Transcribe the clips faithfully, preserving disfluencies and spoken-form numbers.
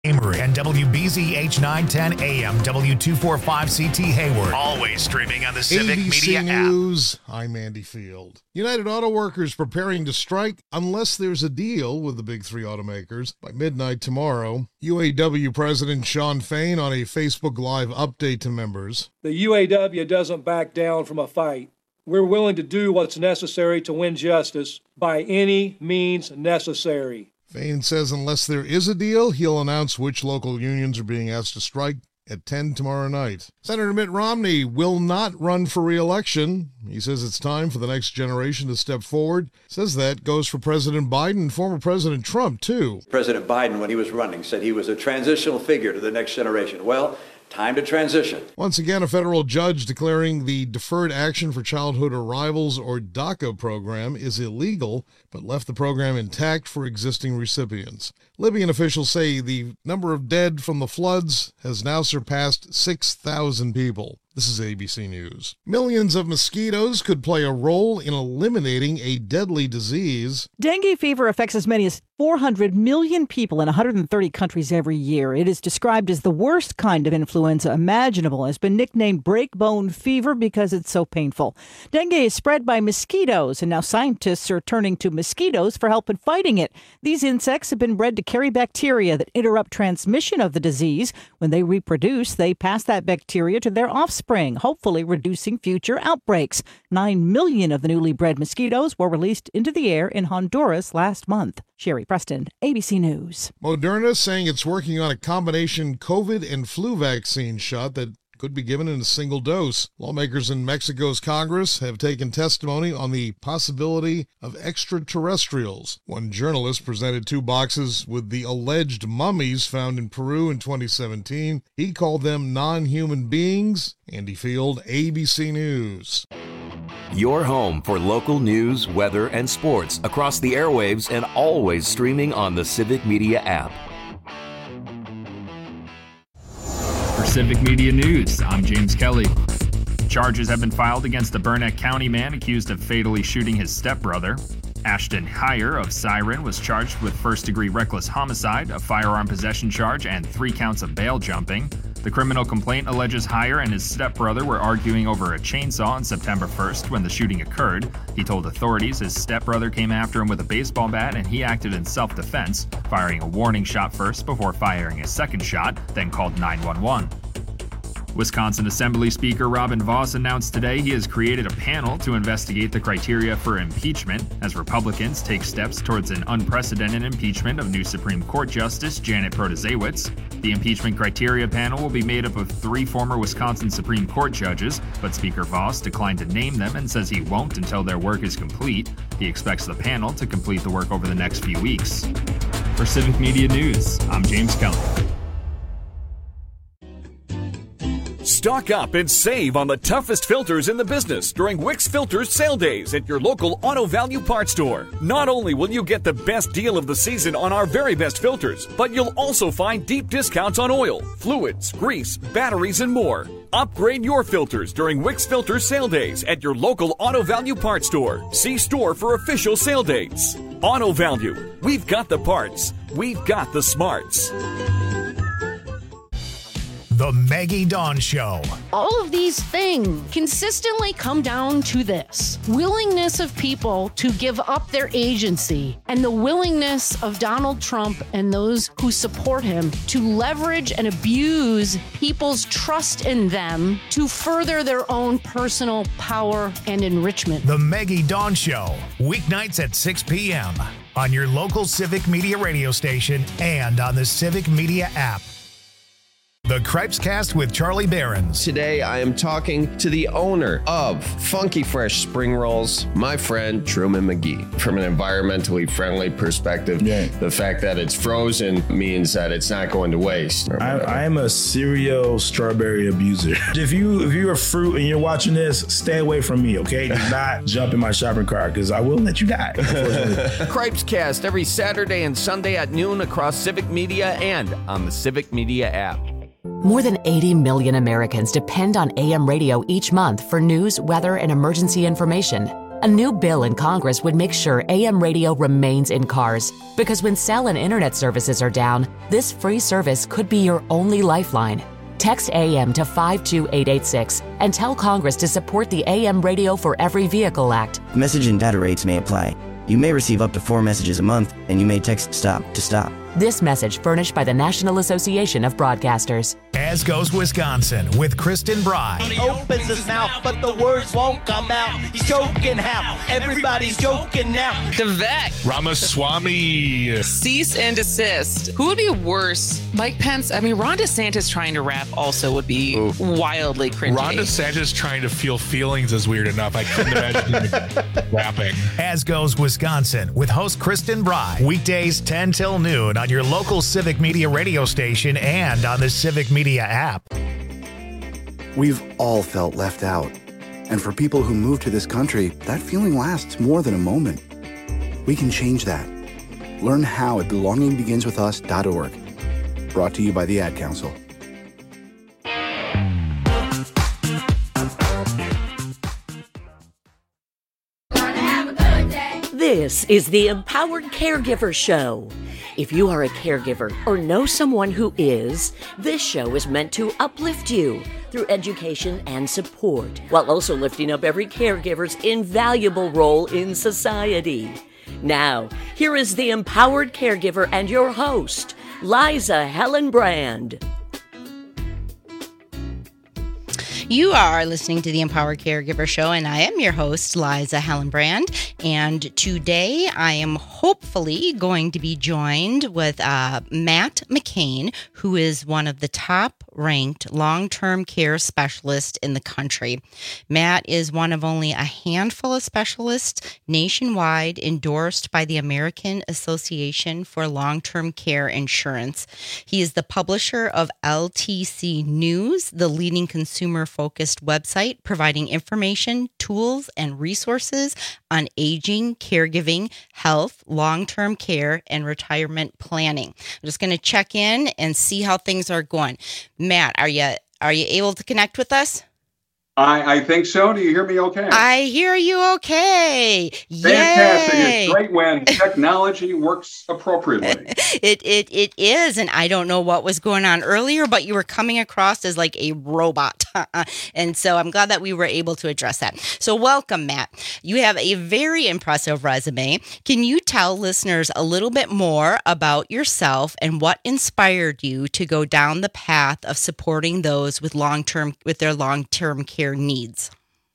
Amory and W B Z H nine ten A M, W two forty-five C T Hayward. Always streaming on the Civic A B C Media News, app. I'm Andy Field. United Auto Workers preparing to strike unless there's a deal with the big three automakers by midnight tomorrow. U A W President Shawn Fain on a Facebook Live update to members. The U A W doesn't back down from a fight. We're willing to do what's necessary to win justice by any means necessary. Fain says unless there is a deal, he'll announce which local unions are being asked to strike at ten tomorrow night. Senator Mitt Romney will not run for re-election. He says it's time for the next generation to step forward. Says that goes for President Biden and former President Trump, too. President Biden, when he was running, said he was a transitional figure to the next generation. Well, time to transition. Once again, a federal judge declaring the Deferred Action for Childhood Arrivals, or DACA program, is illegal, but left the program intact for existing recipients. Libyan officials say the number of dead from the floods has now surpassed six thousand people. This is A B C News. Millions of mosquitoes could play a role in eliminating a deadly disease. Dengue fever affects as many as four hundred million people in one hundred thirty countries every year. It is described as the worst kind of influenza imaginable. It's been nicknamed breakbone fever because it's so painful. Dengue is spread by mosquitoes, and now scientists are turning to mosquitoes for help in fighting it. These insects have been bred to carry bacteria that interrupt transmission of the disease. When they reproduce, they pass that bacteria to their offspring, hopefully reducing future outbreaks. Nine million of the newly bred mosquitoes were released into the air in Honduras last month. Sherry Preston, A B C News. Moderna saying it's working on a combination COVID and flu vaccine shot that could be given in a single dose. Lawmakers in Mexico's Congress have taken testimony on the possibility of extraterrestrials. One journalist presented two boxes with the alleged mummies found in Peru in twenty seventeen. He called them non-human beings. Andy Field, A B C News. Your home for local news, weather, and sports across the airwaves and always streaming on the Civic Media app. For Civic Media News, I'm James Kelly. Charges have been filed against a Burnett County man accused of fatally shooting his stepbrother. Ashton Heyer of Siren was charged with first-degree reckless homicide, a firearm possession charge, and three counts of bail jumping. The criminal complaint alleges Heyer and his stepbrother were arguing over a chainsaw on September first when the shooting occurred. He told authorities his stepbrother came after him with a baseball bat and he acted in self-defense, firing a warning shot first before firing a second shot, then called nine one one. Wisconsin Assembly Speaker Robin Vos announced today he has created a panel to investigate the criteria for impeachment as Republicans take steps towards an unprecedented impeachment of new Supreme Court Justice Janet Protasiewicz. The impeachment criteria panel will be made up of three former Wisconsin Supreme Court judges, but Speaker Vos declined to name them and says he won't until their work is complete. He expects the panel to complete the work over the next few weeks. For Civic Media News, I'm James Kelly. Stock up and save on the toughest filters in the business during Wix Filters sale days at your local Auto Value Parts store. Not only will you get the best deal of the season on our very best filters, but you'll also find deep discounts on oil, fluids, grease, batteries, and more. Upgrade your filters during Wix Filters sale days at your local Auto Value Parts store. See store for official sale dates. Auto Value. We've got the parts. We've got the smarts. The Maggie Dawn Show. All of these things consistently come down to this: willingness of people to give up their agency, and the willingness of Donald Trump and those who support him to leverage and abuse people's trust in them to further their own personal power and enrichment. The Maggie Dawn Show, weeknights at six p.m. on your local Civic Media radio station and on the Civic Media app. The Cripescast with Charlie Behrens. Today, I am talking to the owner of Funky Fresh Spring Rolls, my friend Truman McGee. From an environmentally friendly perspective, yeah. the fact that it's frozen means that it's not going to waste. I, I am a serial strawberry abuser. If you if you're a fruit and you're watching this, stay away from me, okay? Do not jump in my shopping cart because I will let you die. Cripescast every Saturday and Sunday at noon across Civic Media and on the Civic Media app. More than eighty million Americans depend on A M radio each month for news, weather, and emergency information. A new bill in Congress would make sure A M radio remains in cars, because when cell and internet services are down, this free service could be your only lifeline. Text A M to five two eight eight six and tell Congress to support the A M Radio for Every Vehicle Act. Message and data rates may apply. You may receive up to four messages a month, and you may text STOP to stop. This message furnished by the National Association of Broadcasters. As goes Wisconsin with Kristen Bry. He opens his mouth, but the words won't come out. He's joking how everybody's joking now. The Vec. Ramaswamy. Cease and desist. Who would be worse? Mike Pence. I mean, Ron DeSantis trying to rap also would be Ooh. wildly cringy. Ron DeSantis trying to feel feelings is weird enough. I couldn't imagine him rapping. As goes Wisconsin with host Kristen Bry. Weekdays ten till noon on your local Civic Media radio station and on the Civic Media app. We've all felt left out. And for people who move to this country, that feeling lasts more than a moment. We can change that. Learn how at belonging begins with us dot org. Brought to you by the Ad Council. This is the Empowered Caregiver Show. If you are a caregiver or know someone who is, this show is meant to uplift you through education and support, while also lifting up every caregiver's invaluable role in society. Now, here is the Empowered Caregiver and your host, Liza Hellenbrand. You are listening to the Empowered Caregiver Show, and I am your host, Liza Hellenbrand. And today I am hopefully going to be joined with uh, Matt McCain, who is one of the top-ranked long-term care specialists in the country. Matt is one of only a handful of specialists nationwide endorsed by the American Association for Long-Term Care Insurance. He is the publisher of L T C News, the leading consumer focused website providing information, tools, and resources on aging, caregiving, health, long-term care, and retirement planning. I'm just going to check in and see how things are going. Matt, are you are you able to connect with us? I, I think so. Do you hear me okay? I hear you okay. Fantastic. Yay. It's great when technology works appropriately. It, it it is, and I don't know what was going on earlier, but you were coming across as like a robot. And so I'm glad that we were able to address that. So welcome, Matt. You have a very impressive resume. Can you tell listeners a little bit more about yourself and what inspired you to go down the path of supporting those with long-term with their long-term care needs?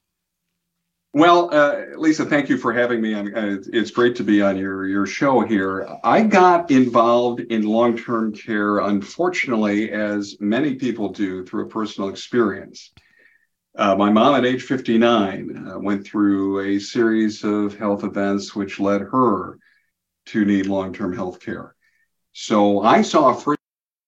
Well, uh, Lisa, thank you for having me. Uh, it's great to be on your, your show here. I got involved in long-term care, unfortunately, as many people do, through a personal experience. Uh, my mom at age fifty-nine uh, went through a series of health events which led her to need long-term health care. So I saw a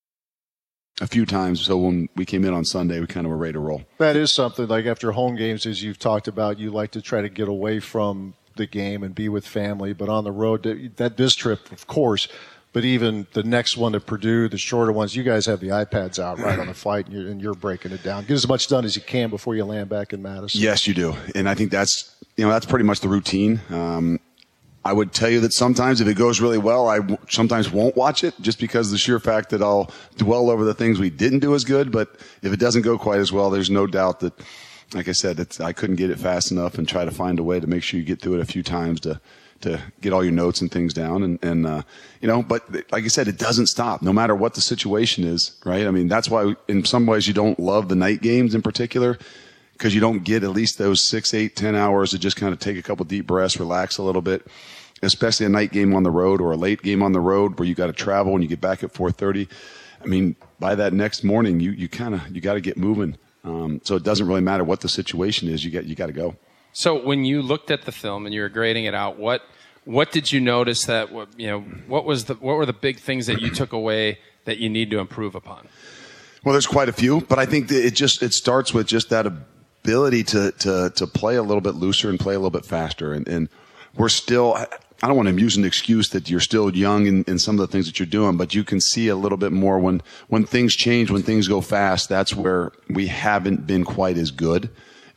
a few times. So when we came in on Sunday, we kind of were ready to roll. That is something, like after home games, as you've talked about, you like to try to get away from the game and be with family. But on the road, that this trip, of course, but even the next one to Purdue, the shorter ones, you guys have the iPads out right on the flight, and you're, and you're breaking it down. Get as much done as you can before you land back in Madison. Yes, you do. And I think that's, you know, that's pretty much the routine. Um, I would tell you that sometimes if it goes really well, I w- sometimes won't watch it just because of the sheer fact that I'll dwell over the things we didn't do as good. But if it doesn't go quite as well, there's no doubt that, like I said, it's, I couldn't get it fast enough and try to find a way to make sure you get through it a few times to to get all your notes and things down. And, and uh, you know, but like I said, it doesn't stop no matter what the situation is, right? I mean, that's why in some ways you don't love the night games in particular, because you don't get at least those six, eight, ten hours to just kind of take a couple deep breaths, relax a little bit, especially a night game on the road or a late game on the road where you got to travel and you get back at four thirty. I mean, by that next morning, you, you kind of, you got to get moving. Um, so it doesn't really matter what the situation is. You got, you got to go. So when you looked at the film and you were grading it out, what, what did you notice that, you know, what was the, what were the big things that you took away that you need to improve upon? Well, there's quite a few, but I think that it just, it starts with just that ability to, to, to play a little bit looser and play a little bit faster. And, and we're still, I don't want to use an excuse that you're still young in, in some of the things that you're doing, but you can see a little bit more when, when things change, when things go fast, that's where we haven't been quite as good.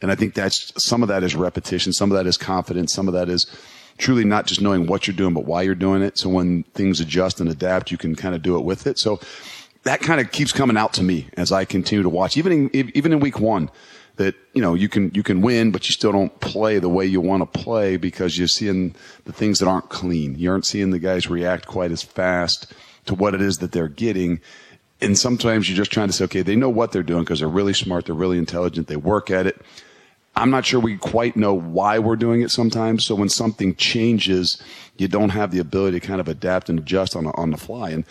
And I think that's some of that is repetition. Some of that is confidence. Some of that is truly not just knowing what you're doing, but why you're doing it. So when things adjust and adapt, you can kind of do it with it. So that kind of keeps coming out to me as I continue to watch, even in, even in week one, that, you know, you can, you can win, but you still don't play the way you want to play because you're seeing the things that aren't clean. You aren't seeing the guys react quite as fast to what it is that they're getting. And sometimes you're just trying to say, okay, they know what they're doing because they're really smart. They're really intelligent. They work at it. I'm not sure we quite know why we're doing it sometimes. So when something changes, you don't have the ability to kind of adapt and adjust on, on the fly. And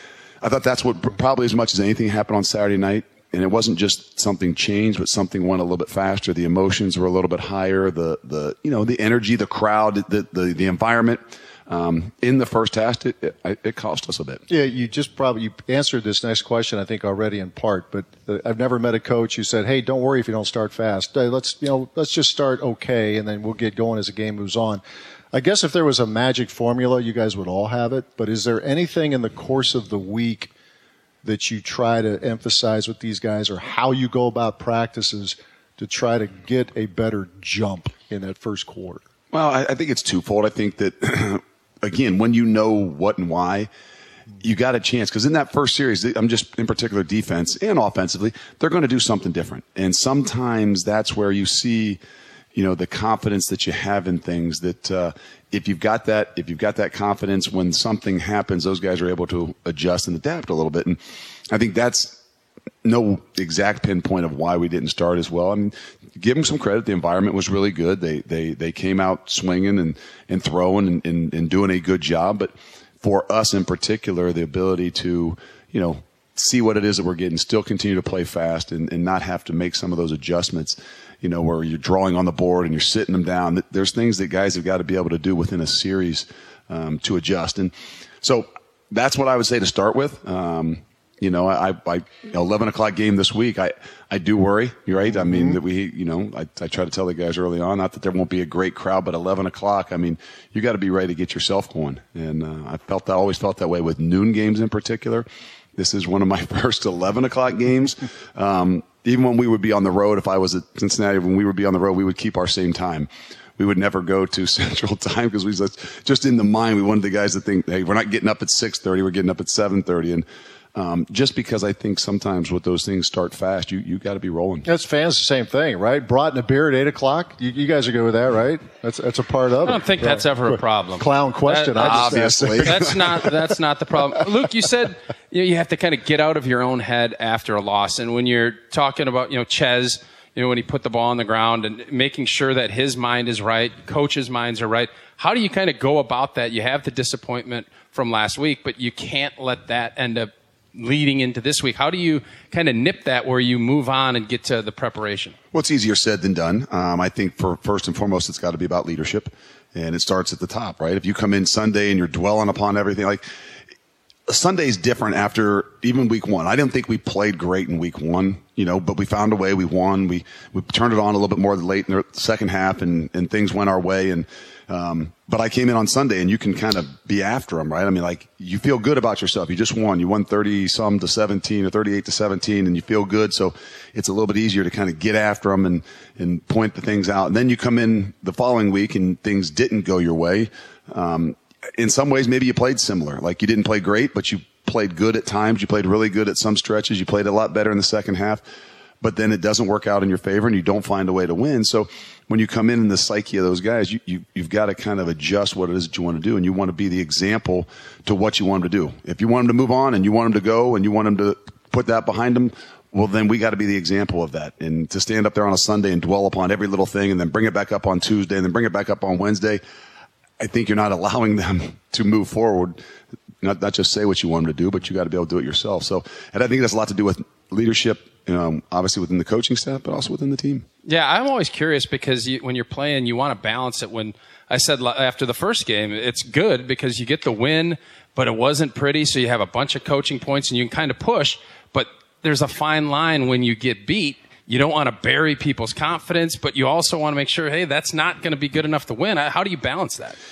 I thought that's what probably as much as anything happened on Saturday night. And it wasn't just something changed, but something went a little bit faster. The emotions were a little bit higher. The, the, you know, the energy, the crowd, the, the, the environment. Um, in the first half, it, it, it cost us a bit. Yeah, you just probably you answered this next question, I think, already in part. But uh, I've never met a coach who said, "Hey, don't worry if you don't start fast. Uh, let's, you know, let's just start okay, and then we'll get going as the game moves on." I guess if there was a magic formula, you guys would all have it. But is there anything in the course of the week that you try to emphasize with these guys, or how you go about practices to try to get a better jump in that first quarter? Well, I, I think it's twofold. I think that. Again, when you know what and why, you got a chance. Because in that first series, I'm just in particular defense and offensively, they're going to do something different. And sometimes that's where you see, you know, the confidence that you have in things. That uh, if you've got that, if you've got that confidence, when something happens, those guys are able to adjust and adapt a little bit. And I think that's no exact pinpoint of why we didn't start as well. I mean, give them some credit. The environment was really good. They they they came out swinging and, and throwing and, and, and doing a good job. But for us in particular, the ability to, you know, see what it is that we're getting, still continue to play fast and, and not have to make some of those adjustments, you know, where you're drawing on the board and you're sitting them down. There's things that guys have got to be able to do within a series um, to adjust. And so that's what I would say to start with. Um, You know, I, I, eleven o'clock game this week. I, I do worry. You're right. I mean, that we, you know, I, I try to tell the guys early on, not that there won't be a great crowd, but eleven o'clock. I mean, you got to be ready to get yourself going. And uh, I felt, I always felt that way with noon games in particular. This is one of my first eleven o'clock games. Um, even when we would be on the road, if I was at Cincinnati, when we would be on the road, we would keep our same time. We would never go to Central Time because we just in the mind we wanted the guys to think, hey, we're not getting up at six thirty, we're getting up at seven thirty, and. Um, just because I think sometimes with those things start fast, you you got to be rolling. That's fans the same thing, right? Brought in a beer at eight o'clock. You, you guys are good with that, right? That's that's a part of it. I don't think that's ever a problem. Clown question, that, obviously. That's not that's not the problem. Luke, you said you know, you have to kind of get out of your own head after a loss, and when you're talking about you know Ches, you know when he put the ball on the ground and making sure that his mind is right, coaches' minds are right. How do you kind of go about that? You have the disappointment from last week, but you can't let that end up leading into this week. How do you kind of nip that where you move on and get to the preparation? Well, it's easier said than done. Um, I think for first and foremost, it's got to be about leadership, and it starts at the top, right? If you come in Sunday and you're dwelling upon everything, like Sunday's different after even week one. I didn't think we played great in week one, you know, but we found a way. We won. We, we turned it on a little bit more late in the second half and, and things went our way. And, um, but I came in on Sunday and you can kind of be after them, right? I mean, like you feel good about yourself. You just won. You won thirty some to seventeen or thirty-eight to seventeen and you feel good. So it's a little bit easier to kind of get after them and, and point the things out. And then you come in the following week and things didn't go your way. Um, in some ways, maybe you played similar. Like you didn't play great, but you played good at times. You played really good at some stretches. You played a lot better in the second half, but then it doesn't work out in your favor and you don't find a way to win. So when you come in in the psyche of those guys, you, you, you've got to kind of adjust what it is that you want to do, and you want to be the example to what you want them to do. If you want them to move on and you want them to go and you want them to put that behind them, well, then we got to be the example of that. And to stand up there on a Sunday and dwell upon every little thing and then bring it back up on Tuesday and then bring it back up on Wednesday, I think you're not allowing them to move forward, not, not just say what you want them to do, but you got to be able to do it yourself. So, and I think that's a lot to do with leadership, um, obviously within the coaching staff, but also within the team. Yeah, I'm always curious because you, when you're playing, you want to balance it. When I said after the first game, it's good because you get the win, but it wasn't pretty, so you have a bunch of coaching points and you can kind of push, but there's a fine line when you get beat. You don't want to bury people's confidence, but you also want to make sure, hey, that's not going to be good enough to win. How do you balance that?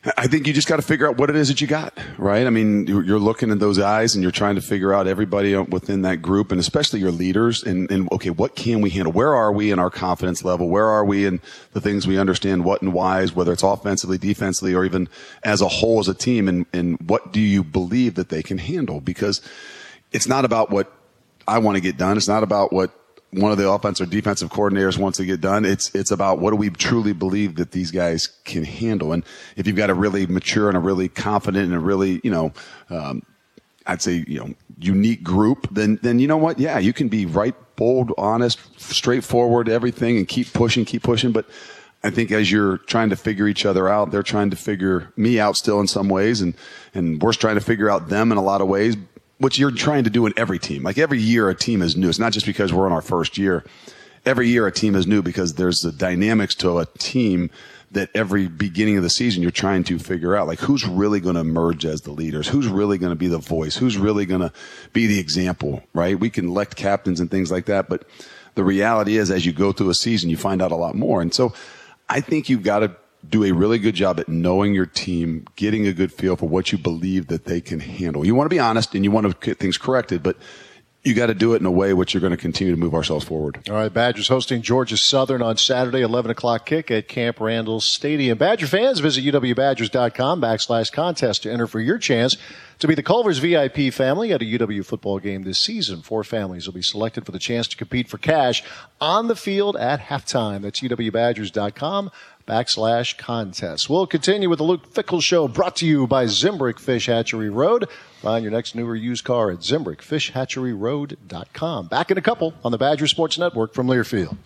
I think you just got to figure out what it is that you got, right? I mean, you're looking at those eyes and you're trying to figure out everybody within that group and especially your leaders and, and okay, what can we handle? Where are we in our confidence level? Where are we in the things we understand what and whys, whether it's offensively, defensively, or even as a whole as a team? And, and what do you believe that they can handle? Because it's not about what I want to get done. It's not about what one of the offensive or defensive coordinators wants to get done. It's, it's about what do we truly believe that these guys can handle. And if you've got a really mature and a really confident and a really, you know, um, I'd say, you know, unique group, then, then you know what? Yeah, you can be right, bold, honest, straightforward, everything and keep pushing, keep pushing. But I think as you're trying to figure each other out, they're trying to figure me out still in some ways. And, and we're trying to figure out them in a lot of ways, which you're trying to do in every team. Like every year a team is new. It's not just because we're in our first year. Every year a team is new because there's the dynamics to a team that every beginning of the season you're trying to figure out. Like who's really going to emerge as the leaders? Who's really going to be the voice? Who's really going to be the example, right? We can elect captains and things like that. But the reality is as you go through a season, you find out a lot more. And so I think you've got to do a really good job at knowing your team, getting a good feel for what you believe that they can handle. You want to be honest and you want to get things corrected, but you got to do it in a way which you're going to continue to move ourselves forward. All right, Badgers hosting Georgia Southern on Saturday, eleven o'clock kick at Camp Randall Stadium. Badger fans, visit U W Badgers dot com backslash contest to enter for your chance to be the Culver's V I P family at a U W football game this season. Four families will be selected for the chance to compete for cash on the field at halftime. That's U W Badgers dot com backslash contest. We'll continue with the Luke Fickell Show, brought to you by Zimbrick Fish Hatchery Road. Find your next new or used car at Zimbrick Fish Hatchery Road dot com. Back in a couple on the Badger Sports Network from Learfield.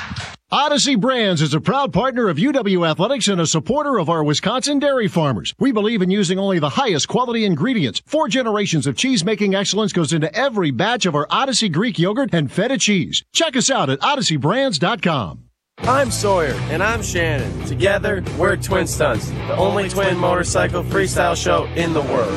Odyssey Brands is a proud partner of U W Athletics and a supporter of our Wisconsin dairy farmers. We believe in using only the highest quality ingredients. Four generations of cheese-making excellence goes into every batch of our Odyssey Greek yogurt and feta cheese. Check us out at Odyssey Brands dot com. I'm Sawyer, and I'm Shannon. Together, we're Twin Stunts, the only twin motorcycle freestyle show in the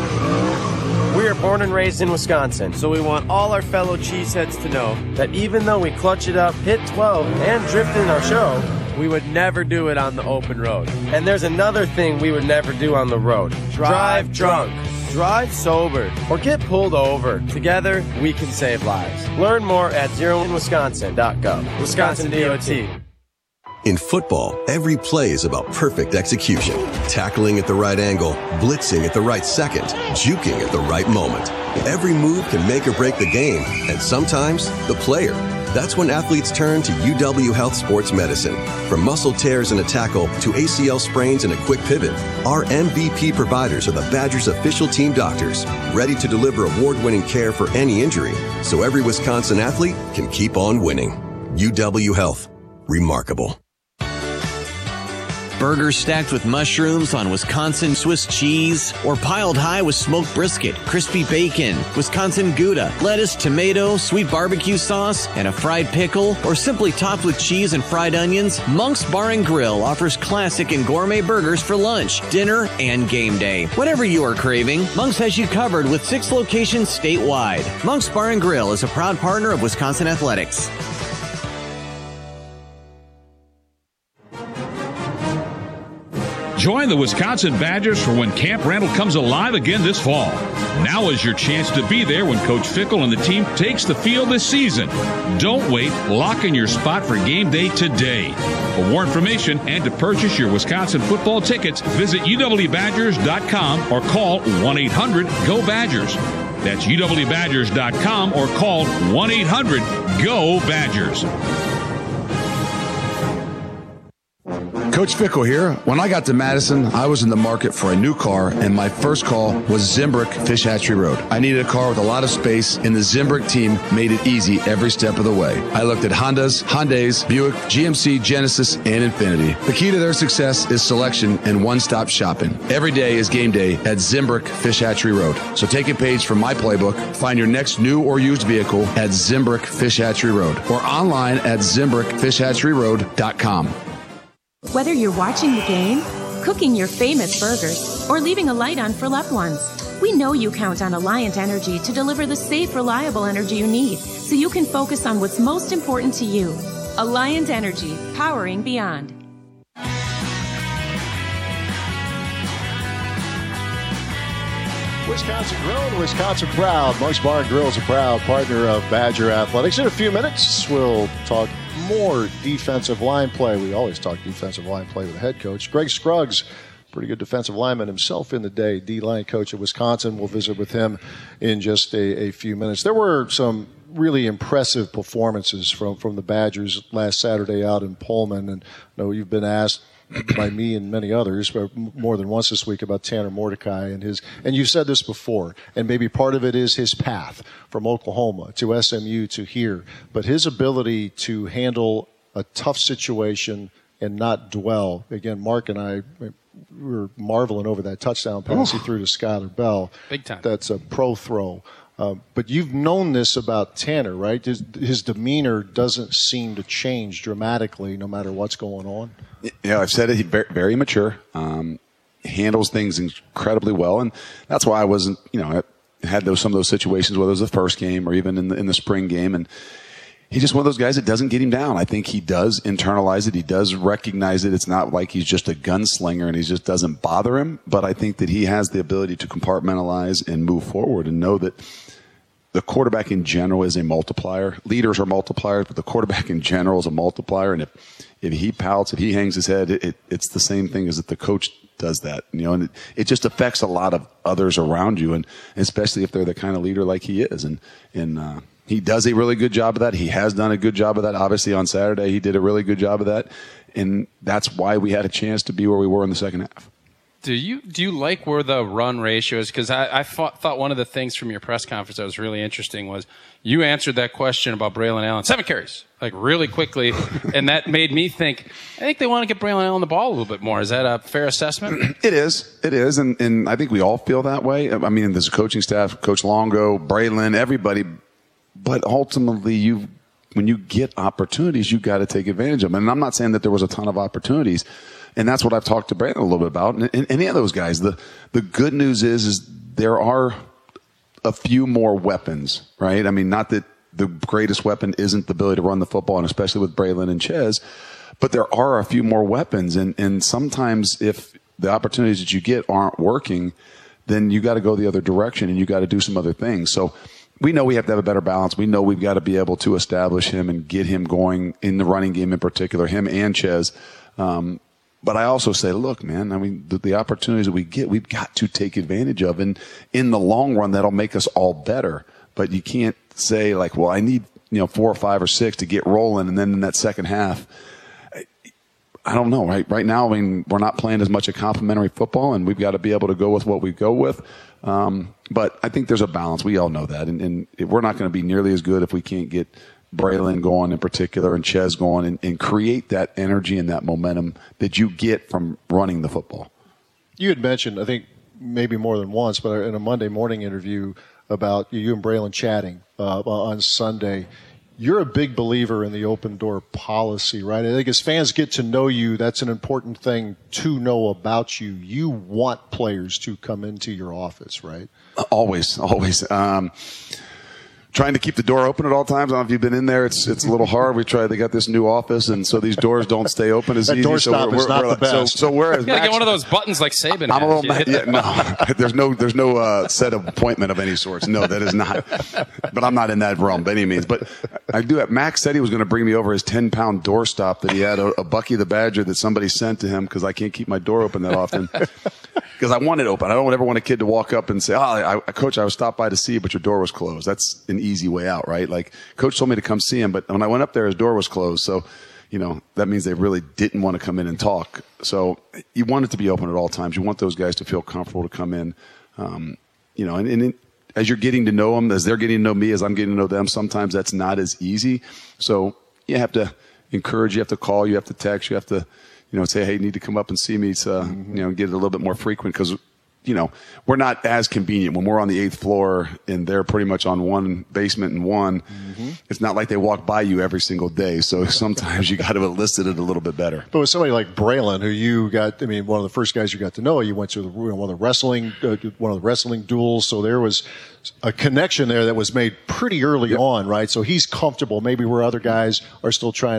world. We are born and raised in Wisconsin, so we want all our fellow cheeseheads to know that even though we clutch it up, hit twelve, and drift in our show, we would never do it on the open road. And there's another thing we would never do on the road. Drive drunk. Drive sober or get pulled over. Together, we can save lives. Learn more at zero in wisconsin dot gov. Wisconsin D O T. In football, every play is about perfect execution. Tackling at the right angle, blitzing at the right second, juking at the right moment. Every move can make or break the game, and sometimes the player. That's when athletes turn to U W Health Sports Medicine. From muscle tears in a tackle to A C L sprains in a quick pivot, our M V P providers are the Badgers' official team doctors, ready to deliver award-winning care for any injury, so every Wisconsin athlete can keep on winning. U W Health. Remarkable. Burgers stacked with mushrooms on Wisconsin Swiss cheese, or piled high with smoked brisket, crispy bacon, Wisconsin Gouda, lettuce, tomato, sweet barbecue sauce, and a fried pickle, or simply topped with cheese and fried onions, Monk's Bar and Grill offers classic and gourmet burgers for lunch, dinner, and game day. Whatever you are craving, Monk's has you covered with six locations statewide. Monk's Bar and Grill is a proud partner of Wisconsin Athletics. Join the Wisconsin Badgers for when Camp Randall comes alive again this fall. Now is your chance to be there when Coach Fickell and the team takes the field this season. Don't wait. Lock in your spot for game day today. For more information and to purchase your Wisconsin football tickets, visit U W Badgers dot com or call one eight hundred go Badgers. That's U W Badgers dot com or call one eight hundred go Badgers. Coach Fickell here. When I got to Madison, I was in the market for a new car, and my first call was Zimbrick Fish Hatchery Road. I needed a car with a lot of space, and the Zimbrick team made it easy every step of the way. I looked at Hondas, Hyundais, Buick, G M C, Genesis, and Infiniti. The key to their success is selection and one-stop shopping. Every day is game day at Zimbrick Fish Hatchery Road. So take a page from my playbook, find your next new or used vehicle at Zimbrick Fish Hatchery Road or online at Zimbrick Fish Hatchery Road dot com. Whether you're watching the game, cooking your famous burgers, or leaving a light on for loved ones, we know you count on Alliant Energy to deliver the safe, reliable energy you need so you can focus on what's most important to you. Alliant Energy, powering beyond. Wisconsin grown, Wisconsin proud. Monk's Bar and Grill is a proud partner of Badger Athletics. In a few minutes, we'll talk more defensive line play. We always talk defensive line play with the head coach. Greg Scruggs, pretty good defensive lineman himself in the day, D-line coach at Wisconsin. We'll visit with him in just a, a few minutes. There were some really impressive performances from, from the Badgers last Saturday out in Pullman. And I know you've been asked by me and many others, but more than once this week, about Tanner Mordecai and his, and you've said this before, and maybe part of it is his path from Oklahoma to S M U to here, but his ability to handle a tough situation and not dwell. Again, Mark and I, we were marveling over that touchdown pass he threw to Skylar Bell. Big time. That's a pro throw. Uh, but you've known this about Tanner, right? His, his demeanor doesn't seem to change dramatically no matter what's going on. Yeah, I've said it. He's very, very mature, um, handles things incredibly well. And that's why I wasn't, you know, I had those, some of those situations, whether it was the first game or even in the, in the spring game. And he's just one of those guys that doesn't get him down. I think he does internalize it. He does recognize it. It's not like he's just a gunslinger and he just doesn't bother him. But I think that he has the ability to compartmentalize and move forward and know that the quarterback in general is a multiplier. Leaders are multipliers, but the quarterback in general is a multiplier. And if, if he pouts, if he hangs his head, it, it, it's the same thing as if the coach does that, you know, and it, it just affects a lot of others around you. And especially if they're the kind of leader like he is. And, and, uh, he does a really good job of that. He has done a good job of that. Obviously on Saturday, he did a really good job of that. And that's why we had a chance to be where we were in the second half. Do you do you like where the run ratio is? Because I, I thought, thought one of the things from your press conference that was really interesting was you answered that question about Braylon Allen. Seven carries, like really quickly. And that made me think, I think they want to get Braylon Allen the ball a little bit more. Is that a fair assessment? It is. It is. And, and I think we all feel that way. I mean, there's a coaching staff, Coach Longo, Braylon, everybody. But ultimately, you when you get opportunities, you got to take advantage of them. And I'm not saying that there was a ton of opportunities. And that's what I've talked to Brandon a little bit about. And, and any of those guys, the, the good news is, is there are a few more weapons, right? I mean, not that the greatest weapon isn't the ability to run the football, and especially with Braylon and Ches, but there are a few more weapons. And, and sometimes if the opportunities that you get aren't working, then you got to go the other direction and you got to do some other things. So we know we have to have a better balance. We know we've got to be able to establish him and get him going in the running game in particular, him and Ches. Um, But I also say, look, man, I mean, the, the opportunities that we get, we've got to take advantage of. And in the long run, that'll make us all better. But you can't say like, well, I need, you know, four or five or six to get rolling. And then in that second half, I, I don't know, right? Right now, I mean, we're not playing as much a complimentary football, and we've got to be able to go with what we go with. Um, but I think there's a balance. We all know that. And, and we're not going to be nearly as good if we can't get Braylon going in particular and Ches going and, and create that energy and that momentum that you get from running the football. You had mentioned, I think maybe more than once, but in a Monday morning interview about you and Braylon chatting uh, on Sunday, you're a big believer in the open door policy, right? I think as fans get to know you, that's an important thing to know about you. You want players to come into your office, right? Always, always. Um, Trying to keep the door open at all times. I don't know if you've been in there. It's it's a little hard. We try. They got this new office, and so these doors don't stay open as that easy. door so stop we're, is we're, not we're the like, best. So, so whereas You gotta Max, get one of those buttons like Saban I'm a has. little mad. Yeah, no, there's no there's no uh, set of appointment of any sorts. No, that is not. But I'm not in that realm by any means. But I do have. Max said he was going to bring me over his ten pound doorstop that he had a, a Bucky the Badger that somebody sent to him because I can't keep my door open that often. Because I want it open. I don't ever want a kid to walk up and say, "Oh, I, I, Coach, I was stopped by to see you, but your door was closed." That's an easy way out, right? Like, Coach told me to come see him, but when I went up there, his door was closed. So, you know, that means they really didn't want to come in and talk. So you want it to be open at all times. You want those guys to feel comfortable to come in. Um, you know, and, and it, as you're getting to know them, as they're getting to know me, as I'm getting to know them, sometimes that's not as easy. So you have to encourage, you have to call, you have to text, you have to, you know, say, hey, you need to come up and see me to, mm-hmm. you know, get it a little bit more frequent because, you know, we're not as convenient when we're on the eighth floor and they're pretty much on one basement and one. Mm-hmm. It's not like they walk by you every single day. So sometimes you got to elicit it a little bit better. But with somebody like Braylon, who you got, I mean, one of the first guys you got to know, you went to the, you know, one of the wrestling, uh, one of the wrestling duels. So there was a connection there that was made pretty early yep. on, right? So he's comfortable, maybe where other guys are still trying to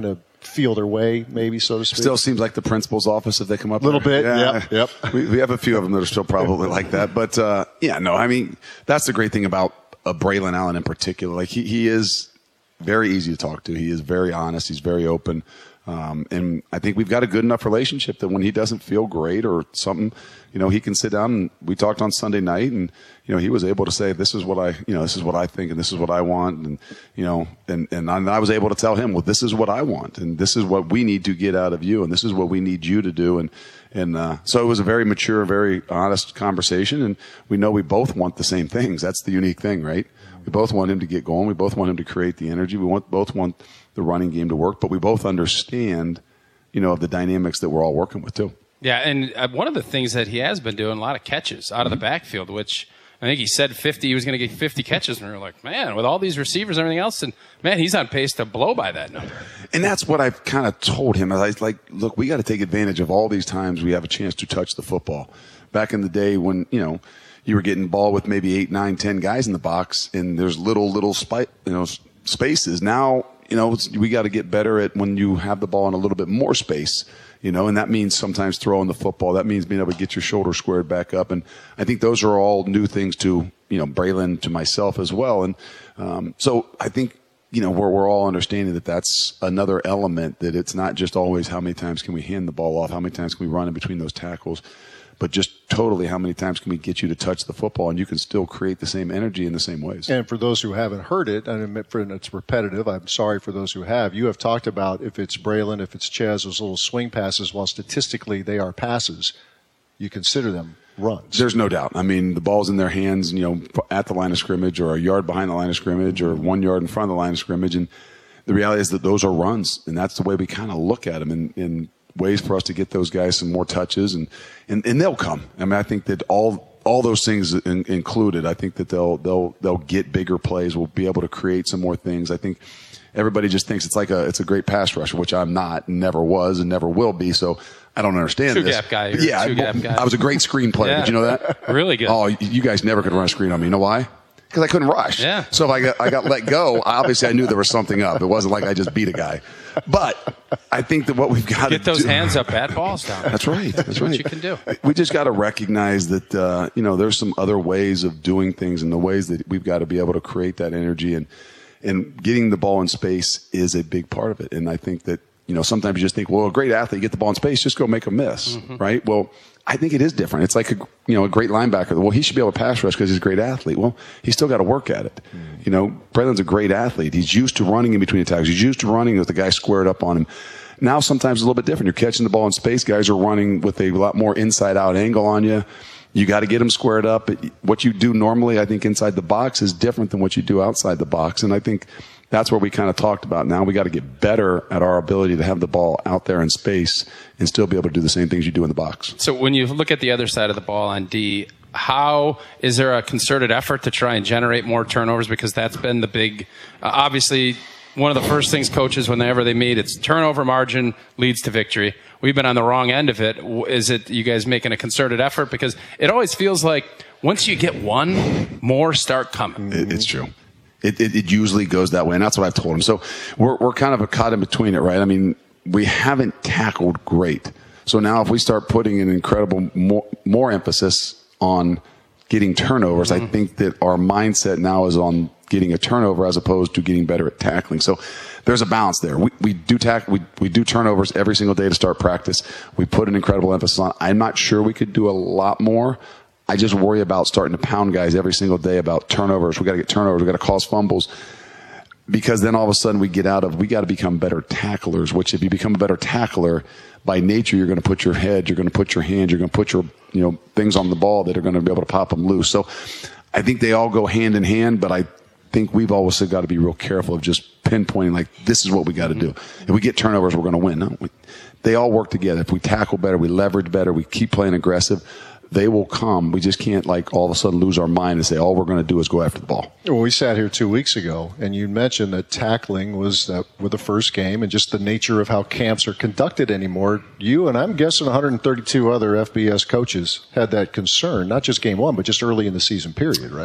feel their way, maybe, so to speak. Still seems like the principal's office if they come up. A little there. bit, yeah. yep, yep. We, we have a few of them that are still probably like that. But, uh, yeah, no, I mean, that's the great thing about uh, Braylon Allen in particular. Like, he, he is very easy to talk to. He is very honest. He's very open. Um, and I think we've got a good enough relationship that when he doesn't feel great or something, you know, he can sit down and we talked on Sunday night and, you know, he was able to say, this is what I, you know, this is what I think and this is what I want. And, you know, and, and I, and I was able to tell him, well, this is what I want and this is what we need to get out of you and this is what we need you to do. And, and, uh, so it was a very mature, very honest conversation. And we know we both want the same things. That's the unique thing, right? We both want him to get going. We both want him to create the energy. We want, both want the running game to work, but we both understand, you know, the dynamics that we're all working with too. Yeah, and uh, one of the things that he has been doing, a lot of catches out of the backfield, which I think he said fifty, he was going to get fifty catches, and we were like, man, with all these receivers and everything else, and man, he's on pace to blow by that number. And that's what I've kind of told him. I was like, look, we got to take advantage of all these times we have a chance to touch the football. Back in the day when, you know, you were getting ball with maybe eight, nine, ten guys in the box, and there's little, little spi- you know, spaces. Now, you know, it's, we got to get better at when you have the ball in a little bit more space, you know, and that means sometimes throwing the football. That means being able to get your shoulder squared back up. And I think those are all new things to, you know, Braylon, to myself as well. And um, so I think, you know, we're, we're all understanding that that's another element, that it's not just always how many times can we hand the ball off, how many times can we run in between those tackles, but just totally how many times can we get you to touch the football and you can still create the same energy in the same ways. And for those who haven't heard it, and admit for it's repetitive, I'm sorry for those who have, you have talked about if it's Braylon, if it's Chez, those little swing passes, while statistically they are passes, you consider them runs. There's no doubt. I mean, the ball's in their hands, you know, at the line of scrimmage or a yard behind the line of scrimmage or one yard in front of the line of scrimmage. And the reality is that those are runs, and that's the way we kind of look at them. And, and ways for us to get those guys some more touches, and, and, and they'll come. I mean, I think that all all those things in, included, I think that they'll they'll they'll get bigger plays. We'll be able to create some more things. I think everybody just thinks it's like a it's a great pass rusher, which I'm not, and never was, and never will be. So I don't understand two this. Gap guy. But yeah, two I, gap guy. I was a great screen player. Yeah. Did you know that? Really good. Oh, you guys never could run a screen on me. You know why? Because I couldn't rush. Yeah. So if I got I got let go, obviously I knew there was something up. It wasn't like I just beat a guy. But I think that what we've got Get to those do, hands up, bat balls down. That's right. That's right. What you can do. We just got to recognize that uh, you know, there's some other ways of doing things, and the ways that we've got to be able to create that energy, and and getting the ball in space is a big part of it. And I think that, you know, sometimes you just think, well, a great athlete, get the ball in space, just go make a miss, mm-hmm. right? Well, I think it is different. It's like a, you know, a great linebacker. Well, he should be able to pass rush because he's a great athlete. Well, he's still got to work at it. Mm. You know, Braylon's a great athlete. He's used to running in between the tackles. He's used to running with the guy squared up on him. Now, sometimes it's a little bit different. You're catching the ball in space. Guys are running with a lot more inside-out angle on you. You got to get them squared up. What you do normally, I think, inside the box is different than what you do outside the box. And I think that's where we kind of talked about. Now we got to get better at our ability to have the ball out there in space and still be able to do the same things you do in the box. So when you look at the other side of the ball on D, how is there a concerted effort to try and generate more turnovers? Because that's been the big, uh, obviously, one of the first things coaches, whenever they meet, it's turnover margin leads to victory. We've been on the wrong end of it. Is it you guys making a concerted effort? Because it always feels like once you get one, more start coming. It, it's true. It, it, it usually goes that way, and that's what I've told him. So we're we're kind of a caught in between it, right? I mean, we haven't tackled great. So now if we start putting an incredible more, more emphasis on getting turnovers, mm-hmm. I think that our mindset now is on getting a turnover as opposed to getting better at tackling. So there's a balance there. We we do tack we we do turnovers every single day to start practice. We put an incredible emphasis on. I'm not sure we could do a lot more. I just worry about starting to pound guys every single day about turnovers. We got to get turnovers. We got to cause fumbles, because then all of a sudden we get out of, we got to become better tacklers, which if you become a better tackler by nature, you're going to put your head, you're going to put your hands, you're going to put your, you know, things on the ball that are going to be able to pop them loose. So I think they all go hand in hand, but I think we've always got to be real careful of just pinpointing, like, this is what we got to do. If we get turnovers, we're going to win. No, we, they all work together. If we tackle better, we leverage better, we keep playing aggressive, they will come. We just can't, like, all of a sudden lose our mind and say, all we're going to do is go after the ball. Well, we sat here two weeks ago, and you mentioned that tackling was uh, with the first game and just the nature of how camps are conducted anymore. You and I'm guessing one hundred thirty-two other F B S coaches had that concern, not just game one, but just early in the season period, right?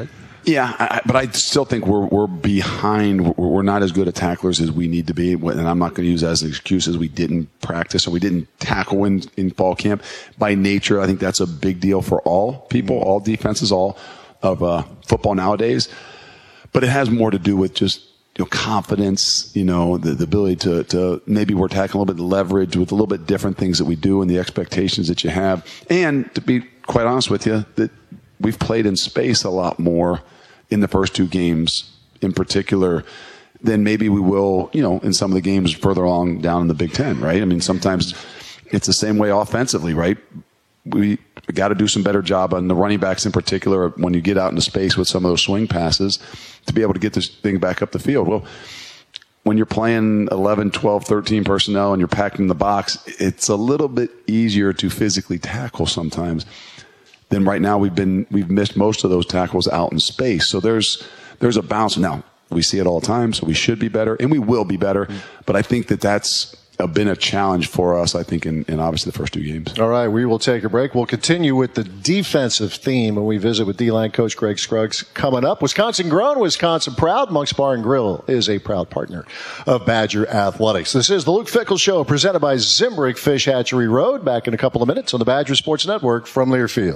Yeah, I, but I still think we're we're behind. We're, we're not as good at tacklers as we need to be, and I'm not going to use that as an excuse as we didn't practice or we didn't tackle in, in fall camp. By nature, I think that's a big deal for all people, all defenses, all of uh, football nowadays. But it has more to do with just you know confidence, you know, the, the ability to to maybe we're tackling a little bit of leverage with a little bit different things that we do and the expectations that you have, and to be quite honest with you, that we've played in space a lot more in the first two games in particular than maybe we will, you know, in some of the games further along down in the Big Ten, right? I mean, sometimes it's the same way offensively, right? We got to do some better job on the running backs in particular when you get out into space with some of those swing passes to be able to get this thing back up the field. Well, when you're playing eleven, twelve, thirteen personnel and you're packed in the box, it's a little bit easier to physically tackle sometimes. Then right now we've been we've missed most of those tackles out in space. So there's there's a bounce. Now we see it all the time, so we should be better, and we will be better. But I think that that's a, been a challenge for us, I think, in, in obviously the first two games. All right, we will take a break. We'll continue with the defensive theme when we visit with D-line coach Greg Scruggs coming up. Wisconsin grown, Wisconsin proud. Monk's Bar and Grill is a proud partner of Badger Athletics. This is the Luke Fickell Show presented by Zimbrick Fish Hatchery Road. Back in a couple of minutes on the Badger Sports Network from Learfield.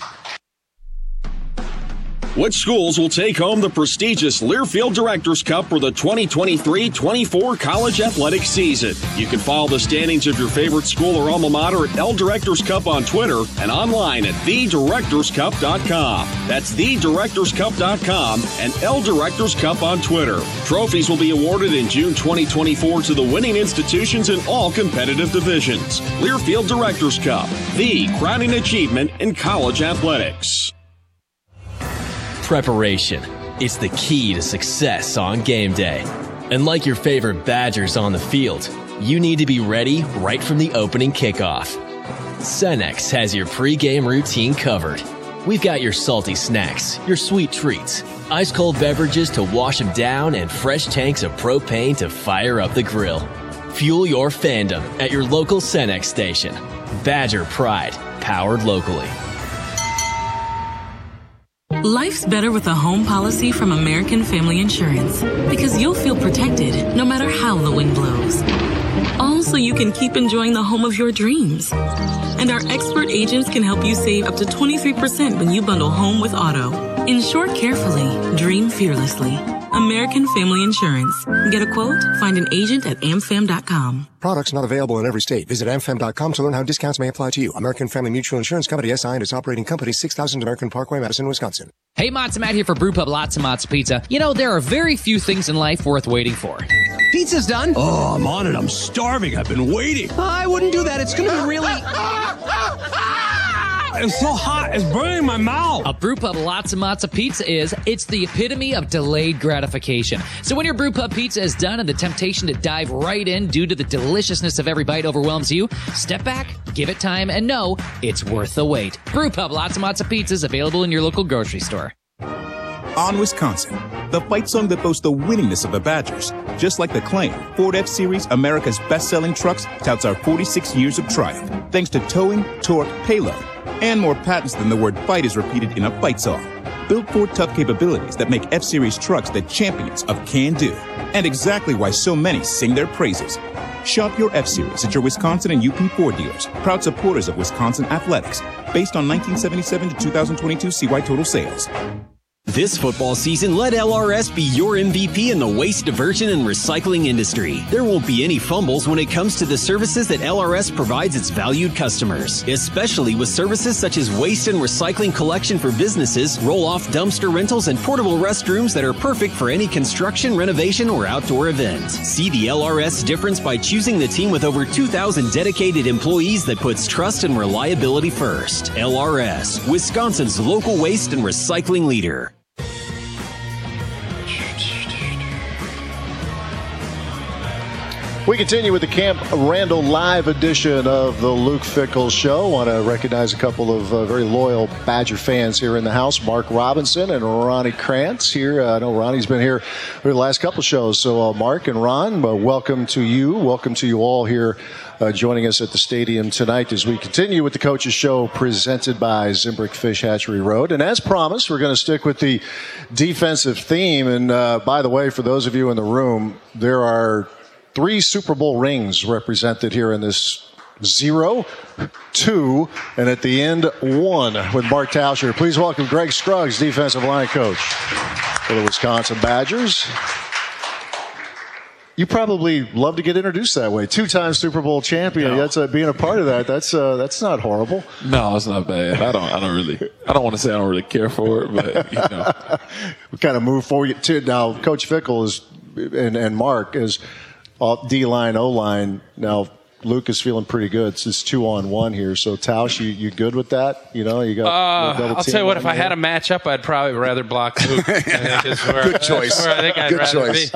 Which schools will take home the prestigious Learfield Directors Cup for the twenty twenty-three twenty-four college athletic season? You can follow the standings of your favorite school or alma mater at L Directors Cup on Twitter and online at the directors cup dot com. That's the directors cup dot com and L Directors Cup on Twitter. Trophies will be awarded in June twenty twenty-four to the winning institutions in all competitive divisions. Learfield Directors Cup, the crowning achievement in college athletics. Preparation. It's the key to success on game day. And like your favorite Badgers on the field, you need to be ready right from the opening kickoff. Cenex has your pregame routine covered. We've got your salty snacks, your sweet treats, ice-cold beverages to wash them down, and fresh tanks of propane to fire up the grill. Fuel your fandom at your local Cenex station. Badger Pride, powered locally. Life's better with a home policy from American Family Insurance because you'll feel protected no matter how the wind blows. All so you can keep enjoying the home of your dreams. And our expert agents can help you save up to twenty-three percent when you bundle home with auto. Insure carefully, dream fearlessly. American Family Insurance. Get a quote? Find an agent at am fam dot com. Products not available in every state. Visit am fam dot com to learn how discounts may apply to you. American Family Mutual Insurance Company, S I and its operating company, six thousand American Parkway, Madison, Wisconsin. Hey, Matza Matt here for Brewpub Lots and Matza Pizza. You know, there are very few things in life worth waiting for. Pizza's done. Oh, I'm on it. I'm starving. I've been waiting. I wouldn't do that. It's going to be really... It's so hot. It's burning my mouth. A Brewpub Lots and Matza Pizza is, it's the epitome of delayed gratification. So when your Brewpub Pizza is done and the temptation to dive right in due to the deliciousness of every bite overwhelms you, step back, give it time, and know it's worth the wait. Brewpub Lots and Matza Pizza is available in your local grocery store. On Wisconsin, the fight song that boasts the winningness of the Badgers. Just like the claim, Ford F-Series, America's best-selling trucks, touts our forty-six years of triumph, thanks to towing, torque, payload, and more patents than the word fight is repeated in a fight song. Built for tough capabilities that make F-Series trucks the champions of can-do, and exactly why so many sing their praises. Shop your F-Series at your Wisconsin and U P Ford dealers, proud supporters of Wisconsin athletics, based on nineteen seventy-seven to two thousand twenty-two C Y total sales. This football season, let L R S be your M V P in the waste diversion and recycling industry. There won't be any fumbles when it comes to the services that L R S provides its valued customers, especially with services such as waste and recycling collection for businesses, roll-off dumpster rentals, and portable restrooms that are perfect for any construction, renovation, or outdoor event. See the L R S difference by choosing the team with over two thousand dedicated employees that puts trust and reliability first. L R S, Wisconsin's local waste and recycling leader. We continue with the Camp Randall live edition of the Luke Fickell Show. Want to recognize a couple of uh, very loyal Badger fans here in the house, Mark Robinson and Ronnie Krantz here. Uh, I know Ronnie's been here for the last couple shows. So uh, Mark and Ron, uh, welcome to you. Welcome to you all here uh, joining us at the stadium tonight as we continue with the Coaches Show presented by Zimbrick Fish Hatchery Road. And as promised, we're going to stick with the defensive theme. And uh, by the way, for those of you in the room, there are three Super Bowl rings represented here in this zero, two, and at the end, one with Mark Tauscher. Please welcome Greg Scruggs, defensive line coach for the Wisconsin Badgers. You probably love to get introduced that way. Two-time Super Bowl champion. No. That's uh, being a part of that. That's uh, that's not horrible. No, it's not bad. I don't. I don't really. I don't want to say I don't really care for it, but you know, we kind of move forward to now. Coach Fickell is and and Mark is. D-line, O-line. Now, Luke is feeling pretty good. It's just two on one here. So, Tausch, you, you good with that? You know, you got uh, double I'll tell you what, if I had a matchup, I'd probably rather block Luke. where, good choice. Where I think I'd good rather choice.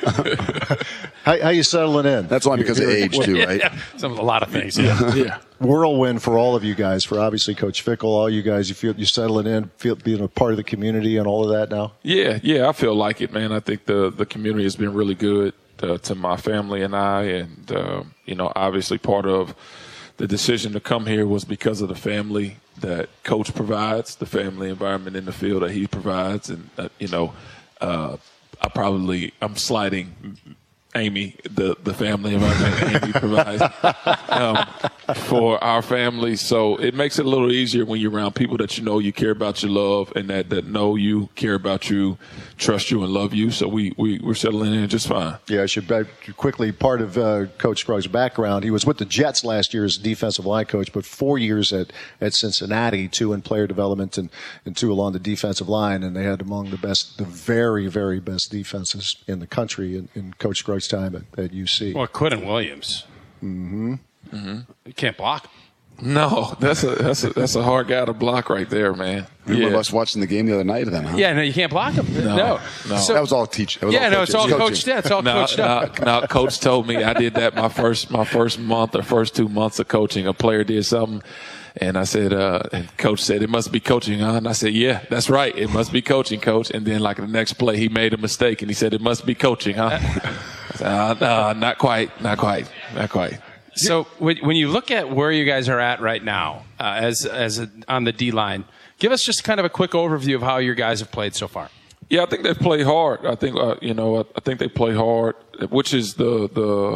Be. how, how you settling in? That's only because of age, too, right? Yeah, some, a lot of things, yeah. yeah. Whirlwind for all of you guys, for obviously Coach Fickell, all you guys, you feel you settling in, feel being a part of the community and all of that now? Yeah, yeah, I feel like it, man. I think the, the community has been really good. Uh, to my family and I, and, uh, you know, obviously part of the decision to come here was because of the family that Coach provides, the family environment in the field that he provides. And, uh, you know, uh, I probably, I'm sliding Amy, the, the family environment Amy provides um, for our family. So it makes it a little easier when you're around people that you know you care about, you love, and that, that know you, care about you, trust you, and love you. So we, we, we're settling in just fine. Yeah, I should quickly, part of uh, Coach Scruggs' background, he was with the Jets last year as defensive line coach, but four years at, at Cincinnati, two in player development and, and two along the defensive line, and they had among the best, the very, very best defenses in the country in, in Coach Scruggs' time at, at U C. Well, Quinton Williams. Mm-hmm. Mm-hmm. You can't block. No, that's a that's a that's a hard guy to block right there, man. You yeah. were us watching the game the other night then, huh? Yeah, no, you can't block him. No, no. no. So, that was all teach. Was yeah, all no, it's all coaching. coached. Yeah, it's all no, coached up. No, no, Coach told me I did that my first my first month or first two months of coaching. A player did something, and I said, uh, and Coach said, "It must be coaching, huh?" And I said, "Yeah, that's right. It must be coaching, Coach." And then, like the next play, he made a mistake, and he said, "It must be coaching, huh?" I said, uh, "No, not quite, not quite, not quite." So when you look at where you guys are at right now, uh, as as a, on the D line, give us just kind of a quick overview of how your guys have played so far. Yeah, I think they've played hard. I think uh, you know, I think they play hard, which is the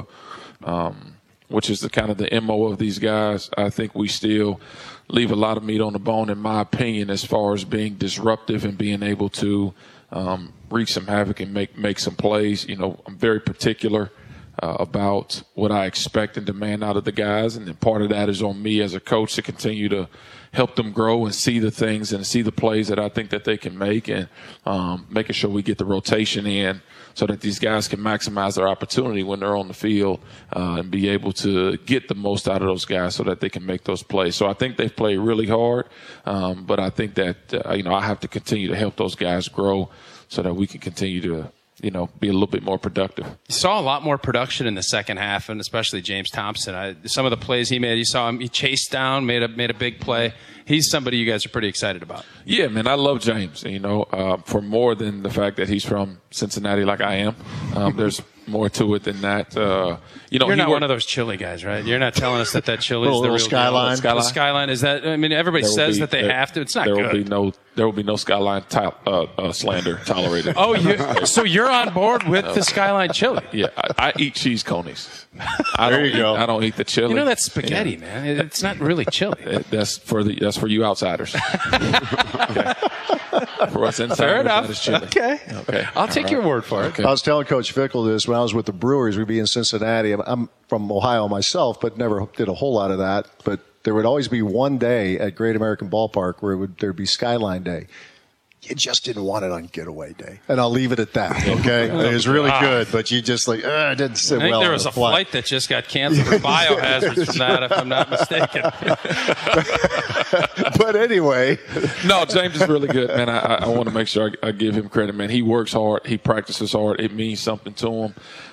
the um, which is the kind of the M O of these guys. I think we still leave a lot of meat on the bone, in my opinion, as far as being disruptive and being able to um, wreak some havoc and make make some plays. You know, I'm very particular Uh, about what I expect and demand out of the guys. And then part of that is on me as a coach to continue to help them grow and see the things and see the plays that I think that they can make, and um, making sure we get the rotation in so that these guys can maximize their opportunity when they're on the field uh, and be able to get the most out of those guys so that they can make those plays. So I think they've played really hard, um, but I think that, uh, you know, I have to continue to help those guys grow so that we can continue to, you know, be a little bit more productive. You saw a lot more production in the second half, and especially James Thompson. I, some of the plays he made, you saw him, he chased down, made a made a big play. He's somebody you guys are pretty excited about. Yeah, man, I love James, you know, uh, for more than the fact that he's from Cincinnati like I am. Um, there's more to it than that. Uh, you know, You're not worked, one of those chili guys, right? You're not telling us that that chili is the little real skyline. Skyline. The skyline is that? I mean, everybody says be, that they there, have to. It's not there good. Will be no, there will be no skyline to, uh, uh, slander tolerated. Oh, you, so you're on board with no. the skyline chili? Yeah, I, I eat cheese conies. I there don't you eat, go. I don't eat the chili. You know that's spaghetti, yeah. man. It's not really chili. It, that's for the that's for you outsiders. Okay. For us insiders, fair enough. That is chili. Okay. Okay. I'll take right. your word for it. Okay. I was telling Coach Fickell this when I was with the Brewers. We'd be in Cincinnati. I'm from Ohio myself, but never did a whole lot of that. But there would always be one day at Great American Ballpark where it would there'd be Skyline Day. You just didn't want it on Getaway Day. And I'll leave it at that, okay? It was really good, but you just like, uh, it didn't sit I think well there was a flight. flight that just got canceled for biohazards from that, if I'm not mistaken. But anyway. No, James is really good, man. I, I want to make sure I, I give him credit, man. He works hard. He practices hard. It means something to him.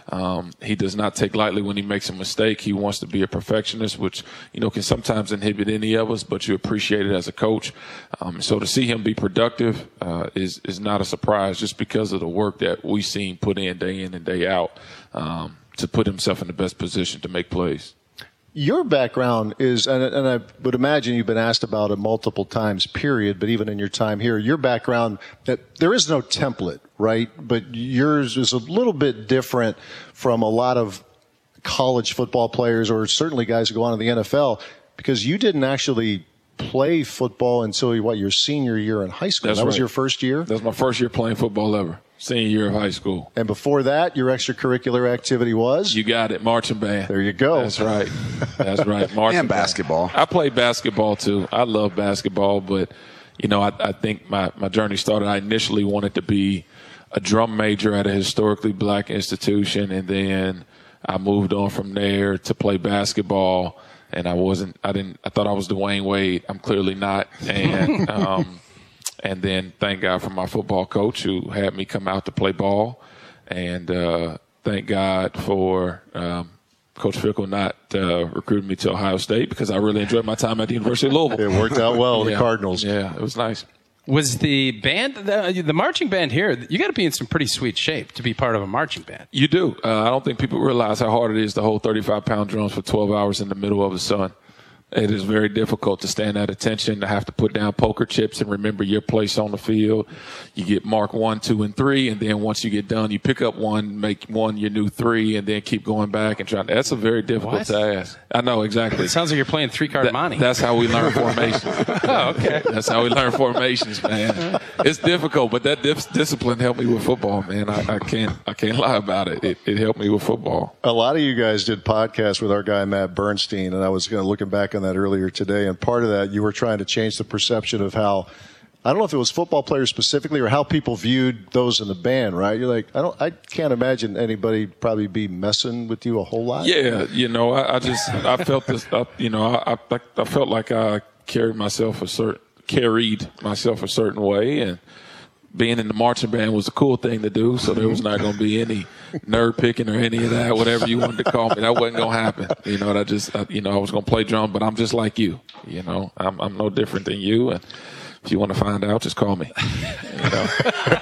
Um, he does not take lightly when he makes a mistake. He wants to be a perfectionist, which, you know, can sometimes inhibit any of us, but you appreciate it as a coach. Um, so to see him be productive uh, is, is not a surprise just because of the work that we've seen put in day in and day out um, to put himself in the best position to make plays. Your background is, and, and I would imagine you've been asked about it multiple times, period, but even in your time here, your background, that there is no template, right? But yours is a little bit different from a lot of college football players, or certainly guys who go on to the N F L, because you didn't actually play football until, what, your senior year in high school. That's that was right. your first year? That was my first year playing football ever. Senior year of high school. And before that, your extracurricular activity was? You got it, marching band. There you go. That's right. That's right. Marching and basketball. Band. I played basketball too. I love basketball, but you know, I, I think my, my journey started. I initially wanted to be a drum major at a historically black institution, and then I moved on from there to play basketball. And I wasn't. I didn't. I thought I was Dwayne Wade. I'm clearly not. And um, And then thank God for my football coach who had me come out to play ball. And uh, thank God for um, Coach Fickell not uh, recruiting me to Ohio State, because I really enjoyed my time at the University of Louisville. It worked out well, yeah. the Cardinals. Yeah, it was nice. Was the band, the, the marching band here, you got to be in some pretty sweet shape to be part of a marching band. You do. Uh, I don't think people realize how hard it is to hold thirty-five pound drums for twelve hours in the middle of the sun. It is very difficult to stand at attention, to have to put down poker chips and remember your place on the field. You get mark one, two, and three, and then once you get done, you pick up one, make one your new three, and then keep going back and trying. That's a very difficult What? task. I know, exactly. It sounds like you're playing three-card That- monte. That's how we learn formations. Oh, okay. That's how we learn formations, man. It's difficult, but that dis- discipline helped me with football, man. I, I can't I can't lie about it. it. It helped me with football. A lot of you guys did podcasts with our guy Matt Bernstein, and I was kind of looking back on that earlier today, and part of that you were trying to change the perception of how, I don't know if it was football players specifically or how people viewed those in the band, right? You're like, I don't, I can't imagine anybody probably be messing with you a whole lot. Yeah, you know, I, I just I felt this. I, you know, I, I I felt like I carried myself a certain carried myself a certain way, and being in the marching band was a cool thing to do. So there was not going to be any nerd picking or any of that, whatever you wanted to call me. That wasn't going to happen. You know, I just I, you know I was going to play drum, but I'm just like you. You know, I'm I'm no different than you, and if you want to find out, just call me. You know,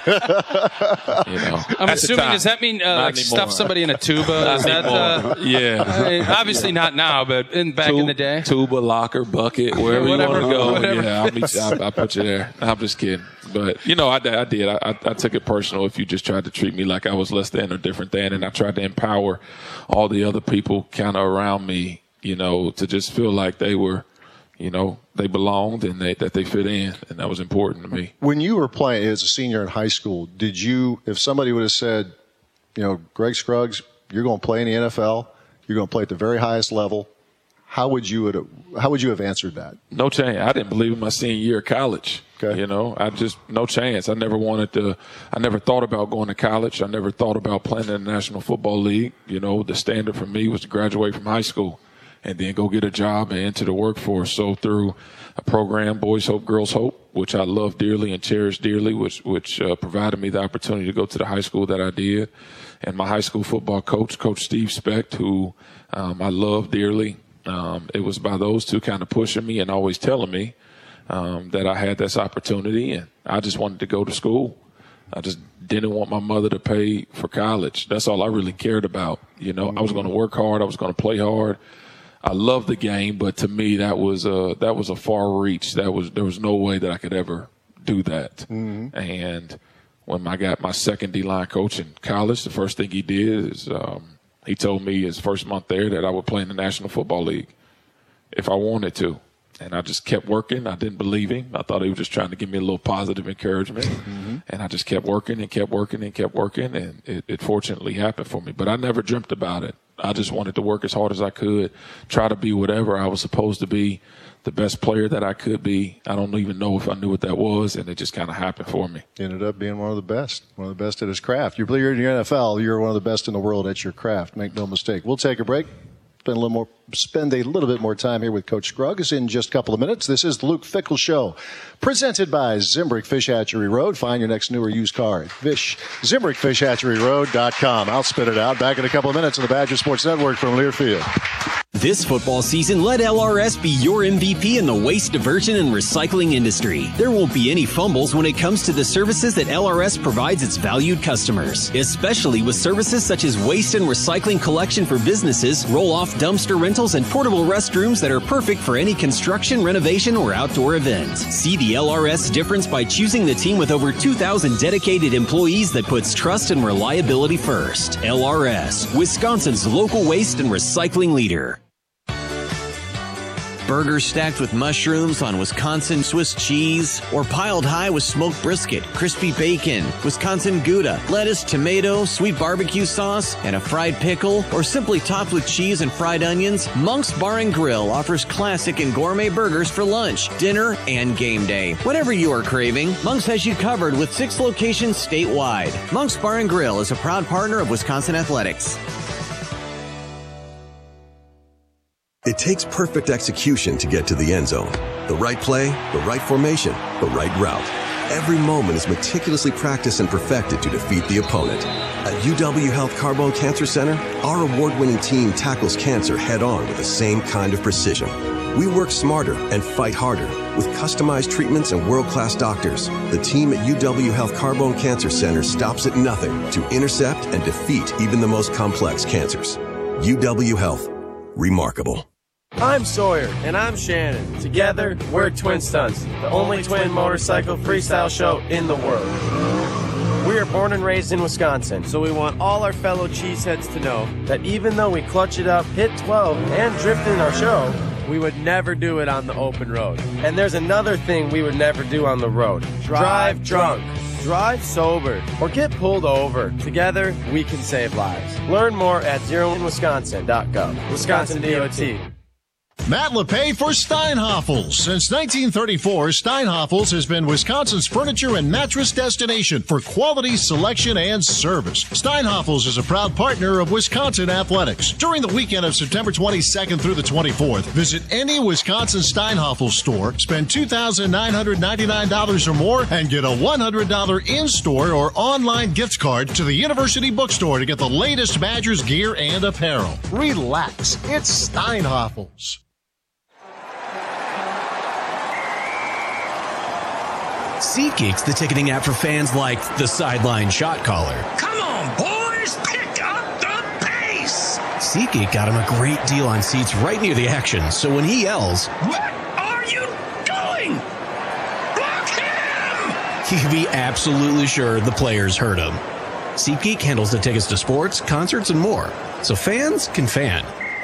you know. I'm At the assuming, time, does that mean uh, not like anymore. stuff somebody in a tuba? Is that uh, Yeah. I mean, obviously not now, but in back in the day. Tuba, locker, bucket, wherever Whatever, you want to go. whatever. Yeah, I'll, meet you, I'll, I'll put you there. I'm just kidding. But, you know, I, I did. I, I took it personal if you just tried to treat me like I was less than or different than. And I tried to empower all the other people kind of around me, you know, to just feel like they were, you know, they belonged and they, that they fit in. And that was important to me. When you were playing as a senior in high school, did you, if somebody would have said, you know, Greg Scruggs, you're going to play in the N F L, you're going to play at the very highest level, how would you have, how would you have answered that? No chance. I didn't believe in my senior year of college. Okay. You know, I just, no chance. I never wanted to, I never thought about going to college. I never thought about playing in the National Football League. You know, the standard for me was to graduate from high school and then go get a job and enter the workforce. So through a program, Boys Hope, Girls Hope, which I love dearly and cherish dearly, which, which uh, provided me the opportunity to go to the high school that I did. And my high school football coach, Coach Steve Specht, who um, I love dearly. Um, it was by those two kind of pushing me and always telling me um, that I had this opportunity, and I just wanted to go to school. I just didn't want my mother to pay for college. That's all I really cared about. You know, I was going to work hard. I was going to play hard. I loved the game, but to me, that was a, that was a far reach. That was, there was no way that I could ever do that. Mm-hmm. And when I got my second D-line coach in college, the first thing he did is um, he told me his first month there that I would play in the National Football League if I wanted to. And I just kept working. I didn't believe him. I thought he was just trying to give me a little positive encouragement. Mm-hmm. And I just kept working and kept working and kept working. And it, it fortunately happened for me. But I never dreamt about it. I just wanted to work as hard as I could, try to be whatever I was supposed to be, the best player that I could be. I don't even know if I knew what that was, and it just kind of happened for me. Ended up being one of the best, one of the best at his craft. You're in the N F L, you're one of the best in the world at your craft. Make no mistake. We'll take a break. spend a little more, spend a little bit more time here with Coach Scruggs in just a couple of minutes. This is the Luke Fickell Show, presented by Zimbrick Fish Hatchery Road. Find your next new or used car at fish, zimbrick fish hatchery road dot com. I'll spit it out. Back in a couple of minutes on the Badger Sports Network from Learfield. This football season, let L R S be your M V P in the waste diversion and recycling industry. There won't be any fumbles when it comes to the services that L R S provides its valued customers, especially with services such as waste and recycling collection for businesses, roll-off dumpster rentals, and portable restrooms that are perfect for any construction, renovation, or outdoor event. See the L R S difference by choosing the team with over two thousand dedicated employees that puts trust and reliability first. L R S, Wisconsin's local waste and recycling leader. Burgers stacked with mushrooms on Wisconsin Swiss cheese, or piled high with smoked brisket, crispy bacon, Wisconsin Gouda, lettuce, tomato, sweet barbecue sauce, and a fried pickle, or simply topped with cheese and fried onions, Monk's Bar and Grill offers classic and gourmet burgers for lunch, dinner, and game day. Whatever you are craving, Monk's has you covered with six locations statewide. Monk's Bar and Grill is a proud partner of Wisconsin Athletics. It takes perfect execution to get to the end zone. The right play, the right formation, the right route. Every moment is meticulously practiced and perfected to defeat the opponent. At U W Health Carbone Cancer Center, our award-winning team tackles cancer head-on with the same kind of precision. We work smarter and fight harder with customized treatments and world-class doctors. The team at U W Health Carbone Cancer Center stops at nothing to intercept and defeat even the most complex cancers. U W Health. Remarkable. I'm Sawyer. And I'm Shannon. Together, we're Twin Stunts, the only twin motorcycle freestyle show in the world. We are born and raised in Wisconsin, so we want all our fellow cheeseheads to know that even though we clutch it up, hit twelve, and drift in our show, we would never do it on the open road. And there's another thing we would never do on the road. Drive drunk. Drive sober or get pulled over. Together, we can save lives. Learn more at zero in wisconsin dot gov. Wisconsin D O T. Matt LePay for Steinhoffels. Since nineteen thirty-four, Steinhoffels has been Wisconsin's furniture and mattress destination for quality selection and service. Steinhoffels is a proud partner of Wisconsin Athletics. During the weekend of September twenty-second through the twenty-fourth, visit any Wisconsin Steinhoffels store, spend two thousand nine hundred ninety-nine dollars or more, and get a one hundred dollars in-store or online gift card to the University Bookstore to get the latest Badgers gear and apparel. Relax. It's Steinhoffels. SeatGeek's the ticketing app for fans like the sideline shot caller. Come on, boys, pick up the pace! SeatGeek got him a great deal on seats right near the action, so when he yells, "What are you doing? Block him!" he can be absolutely sure the players heard him. SeatGeek handles the tickets to sports, concerts, and more, so fans can fan.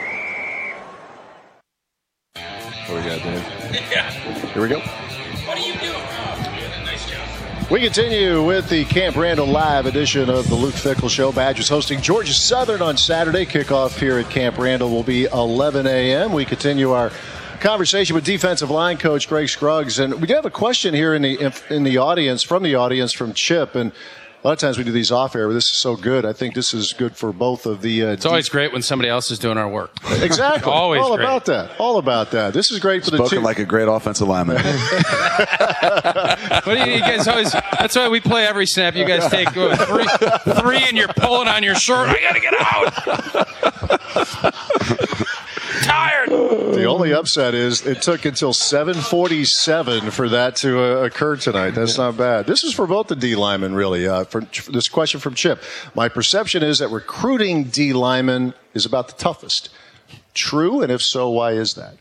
What we got, Dave? Yeah. Here we go. What are you doing? We continue with the Camp Randall Live edition of the Luke Fickell Show. Badgers hosting Georgia Southern on Saturday. Kickoff here at Camp Randall will be eleven a.m. We continue our conversation with defensive line coach Greg Scruggs, and we do have a question here in the in the audience from the audience from Chip. And a lot of times we do these off air, but this is so good. I think this is good for both of the. Uh, it's always great when somebody else is doing our work. Exactly. Always all great. about that. All about that. This is great for Spoken the two. like a great offensive lineman. What do you, you guys always? That's why we play every snap. You guys take uh, three, three, and you're pulling on your shirt. I gotta get out. Tired. The only upset is it took until seven forty-seven for that to uh, occur tonight. That's not bad. This is for both the D linemen, really. Uh, for, for this question from Chip. My perception is that recruiting D linemen is about the toughest. True, and if so, why is that?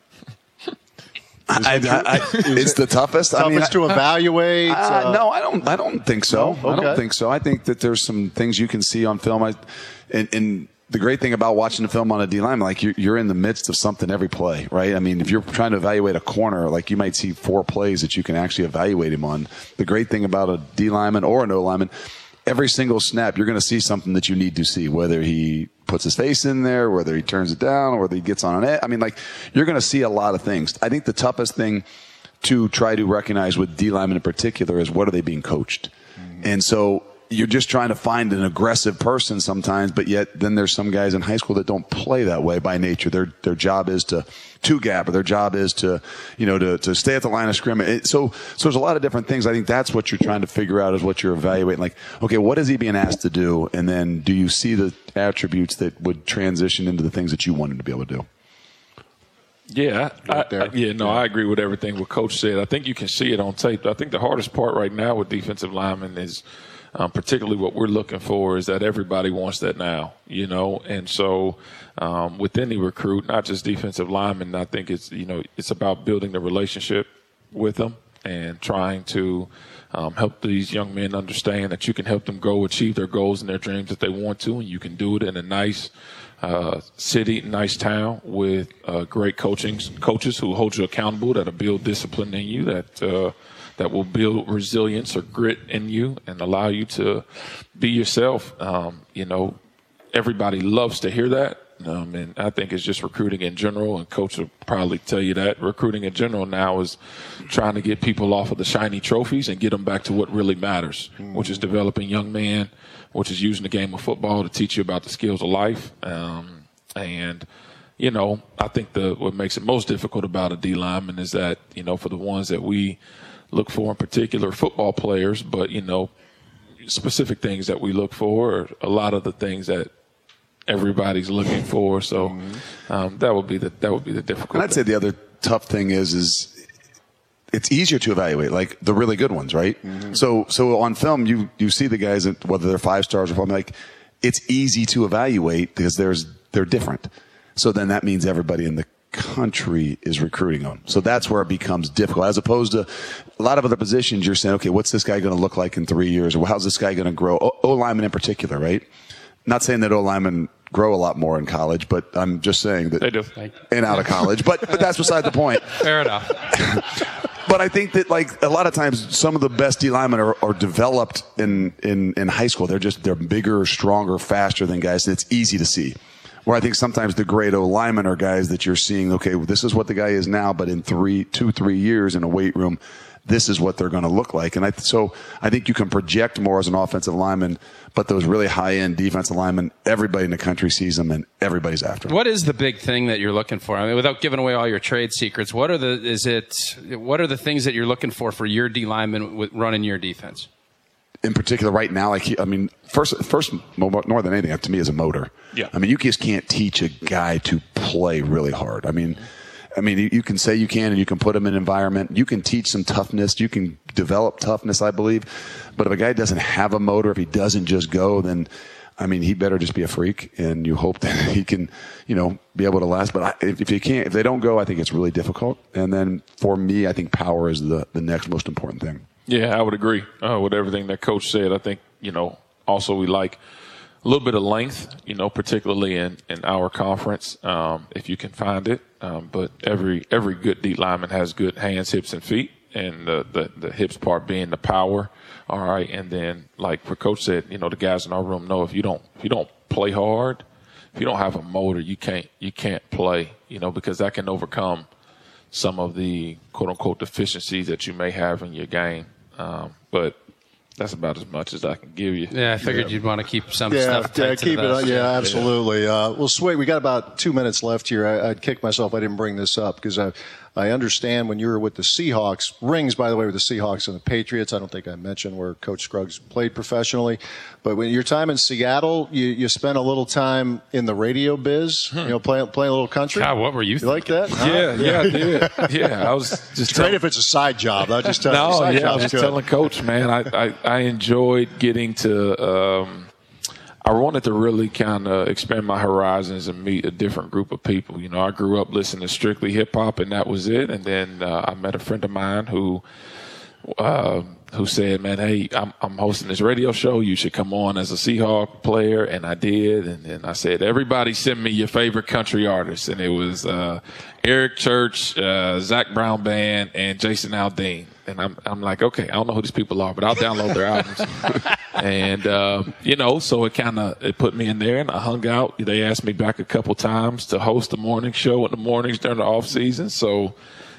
I, I, I, it's the toughest. Toughest I mean, to evaluate. Uh, uh, no, I don't. I don't think so. No? I Okay. don't think so. I think that there's some things you can see on film. I, and, and the great thing about watching the film on a D line, like you're, you're in the midst of something every play, right? I mean, if you're trying to evaluate a corner, like you might see four plays that you can actually evaluate him on. The great thing about a D lineman or an O lineman, every single snap, you're going to see something that you need to see, whether he puts his face in there, whether he turns it down, or whether he gets on an edge. I mean, like, you're going to see a lot of things. I think the toughest thing to try to recognize with D linemen in particular is what are they being coached? Mm-hmm. And so you're just trying to find an aggressive person sometimes, but yet then there's some guys in high school that don't play that way by nature. Their their job is to two gap, or their job is to, you know, to, to stay at the line of scrimmage. It, so so there's a lot of different things. I think that's what you're trying to figure out, is what you're evaluating. Like, okay, what is he being asked to do? And then do you see the attributes that would transition into the things that you want him to be able to do? Yeah, I, I, yeah, no, I agree with everything what Coach said. I think you can see it on tape. I think the hardest part right now with defensive linemen is um, particularly what we're looking for is that everybody wants that now, you know. And so um, with any recruit, not just defensive linemen, I think it's, you know, it's about building the relationship with them and trying to um, help these young men understand that you can help them go achieve their goals and their dreams if they want to, and you can do it in a nice Uh, city, nice town with uh, great coaching coaches who hold you accountable, that'll build discipline in you, that uh, that will build resilience or grit in you and allow you to be yourself. Um, you know, everybody loves to hear that. Um, and I think it's just recruiting in general, and Coach will probably tell you that. Recruiting in general now is trying to get people off of the shiny trophies and get them back to what really matters, mm-hmm. which is developing young men, which is using the game of football to teach you about the skills of life. Um, and, you know, I think the what makes it most difficult about a D lineman is that, you know, for the ones that we look for in particular, football players, but, you know, specific things that we look for are a lot of the things that everybody's looking for. So um, that would be the that would be the difficult And I'd thing. say the other tough thing is is it's easier to evaluate, like the really good ones, right? Mm-hmm. So so on film, you you see the guys that, whether they're five stars or something, like it's easy to evaluate because there's they're different. So then that means everybody in the country is recruiting them. So that's where it becomes difficult, as opposed to a lot of other positions. You're saying, okay, what's this guy going to look like in three years, or how's this guy going to grow? O, o lineman in particular, right? Not saying that O linemen grow a lot more in college, but I'm just saying that they do, and out of college. But but that's beside the point. Fair enough. But I think that, like, a lot of times some of the best D linemen are, are developed in, in, in high school. They're just, they're bigger, stronger, faster than guys. It's easy to see. Where I think sometimes the great O linemen are guys that you're seeing, okay, this is what the guy is now, but in three, two, three years in a weight room, this is what they're going to look like. And I, so I think you can project more as an offensive lineman, but those really high-end defensive linemen, everybody in the country sees them and everybody's after them. What is the big thing that you're looking for? I mean, without giving away all your trade secrets, what are the is it what are the things that you're looking for for your D lineman with running your defense? In particular, right now, like, I mean, first, first more than anything, to me, is a motor. Yeah. I mean, you just can't teach a guy to play really hard. I mean, I mean, you, you can say you can, and you can put him in an environment. You can teach some toughness. You can develop toughness, I believe. But if a guy doesn't have a motor, if he doesn't just go, then, I mean, he better just be a freak, and you hope that he can, you know, be able to last. But I, if, if you can't, if they don't go, I think it's really difficult. And then for me, I think power is the, the next most important thing. Yeah, I would agree uh, with everything that Coach said. I think, you know, also we like a little bit of length, you know, particularly in, in our conference, um, if you can find it. Um, but every every good D lineman has good hands, hips, and feet, and the, the, the hips part being the power. All right, and then like what Coach said, you know, the guys in our room know if you don't if you don't play hard, if you don't have a motor, you can't you can't play, you know, because that can overcome some of the quote unquote deficiencies that you may have in your game. Um, but that's about as much as I can give you. Yeah, I figured Yeah. you'd want to keep some yeah, stuff tight yeah, to keep the it. vest. on- Yeah, absolutely. Uh, well, Sway, we got about two minutes left here. I, I'd kick myself I didn't bring this up because I, I understand when you were with the Seahawks. Rings, by the way, with the Seahawks and the Patriots. I don't think I mentioned where Coach Scruggs played professionally, but when your time in Seattle, you, you spent a little time in the radio biz. You know, playing playing a little country. God, what were you? You like that? Huh? Yeah, yeah, I did. Yeah, I was just It's telling- great if it's a side job. I just tell you, No, side yeah, I job's was just good. telling Coach, man, I, I, I enjoyed getting to um, – I wanted to really kind of expand my horizons and meet a different group of people. You know, I grew up listening to strictly hip-hop, and that was it. And then uh, I met a friend of mine who uh, who said, man, hey, I'm, I'm hosting this radio show. You should come on as a Seahawk player. And I did. And then I said, everybody send me your favorite country artists. And it was uh, Eric Church, uh, Zach Brown Band, and Jason Aldean. And I'm I'm like, okay, I don't know who these people are, but I'll download their albums. And, uh, you know, so it kind of it put me in there, and I hung out. They asked me back a couple times to host the morning show in the mornings during the off season. So,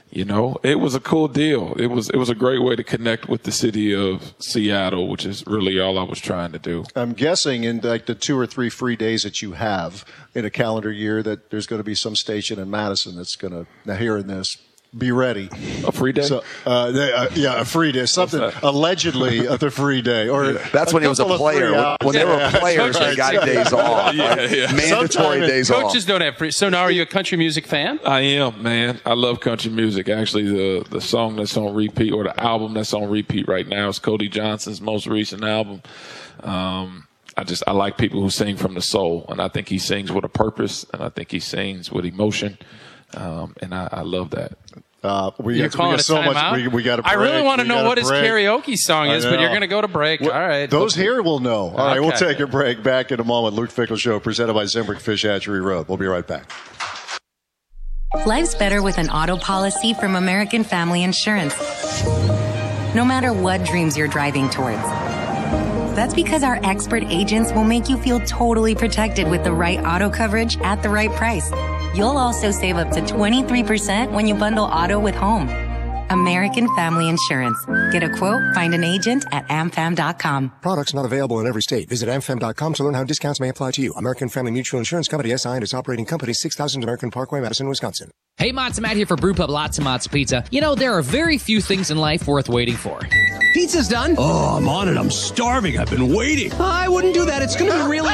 you know, it was a cool deal. It was it was a great way to connect with the city of Seattle, which is really all I was trying to do. I'm guessing in like the two or three free days that you have in a calendar year that there's going to be some station in Madison that's going to, now hearing this, be ready. A free day? So, uh, they, uh, yeah, a free day. Something allegedly a the free day. Or That's when he was a player. When, when they were players, they got days off. Yeah, yeah. Mandatory days off. Coaches don't have free. So now are you a country music fan? I am, man. I love country music. Actually, the, the song that's on repeat, or the album that's on repeat right now, is Cody Johnson's most recent album. Um, I just I like people who sing from the soul, and I think he sings with a purpose, and I think he sings with emotion, um, and I, I love that. Uh, we You're got, calling we got it so time much. out? We, we got to. I really want to know what his break. karaoke song is, but you're going to go to break. Well, All right. Those here will know. All right, we'll Okay. take a break. Back in a moment. Luke Fickell Show, presented by Zimbrick Fish Hatchery Road. We'll be right back. Life's better with an auto policy from American Family Insurance. No matter what dreams you're driving towards. That's because our expert agents will make you feel totally protected with the right auto coverage at the right price. You'll also save up to twenty-three percent when you bundle auto with home. American Family Insurance. Get a quote, find an agent at am fam dot com. Products not available in every state. Visit am fam dot com to learn how discounts may apply to you. American Family Mutual Insurance Company, S I and its operating company, six thousand American Parkway, Madison, Wisconsin. Hey, Matzo Matt here for Brewpub Lots and Matzo Pizza. You know, there are very few things in life worth waiting for. Pizza's done. Oh, I'm on it. I'm starving. I've been waiting. I wouldn't do that. It's going to be really...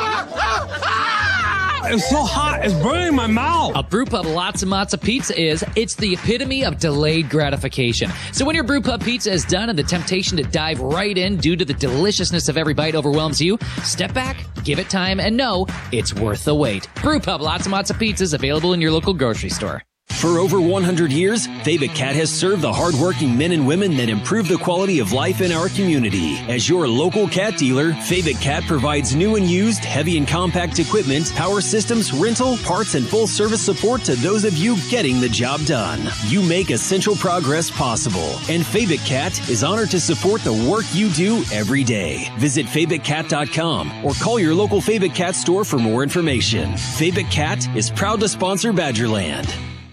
It's so hot. It's burning my mouth. A Brewpub Lots and Matzo Pizza is, it's the epitome of delayed gratification. So when your Brewpub Pizza is done and the temptation to dive right in due to the deliciousness of every bite overwhelms you, step back, give it time, and know it's worth the wait. Brewpub Lots and Matzo Pizza is available in your local grocery store. For over one hundred years, Fabic Cat has served the hardworking men and women that improve the quality of life in our community. As your local cat dealer, Fabic Cat provides new and used heavy and compact equipment, power systems, rental, parts, and full service support to those of you getting the job done. You make essential progress possible, and Fabic Cat is honored to support the work you do every day. Visit fabic cat dot com or call your local Fabic Cat store for more information. Fabic Cat is proud to sponsor Badgerland.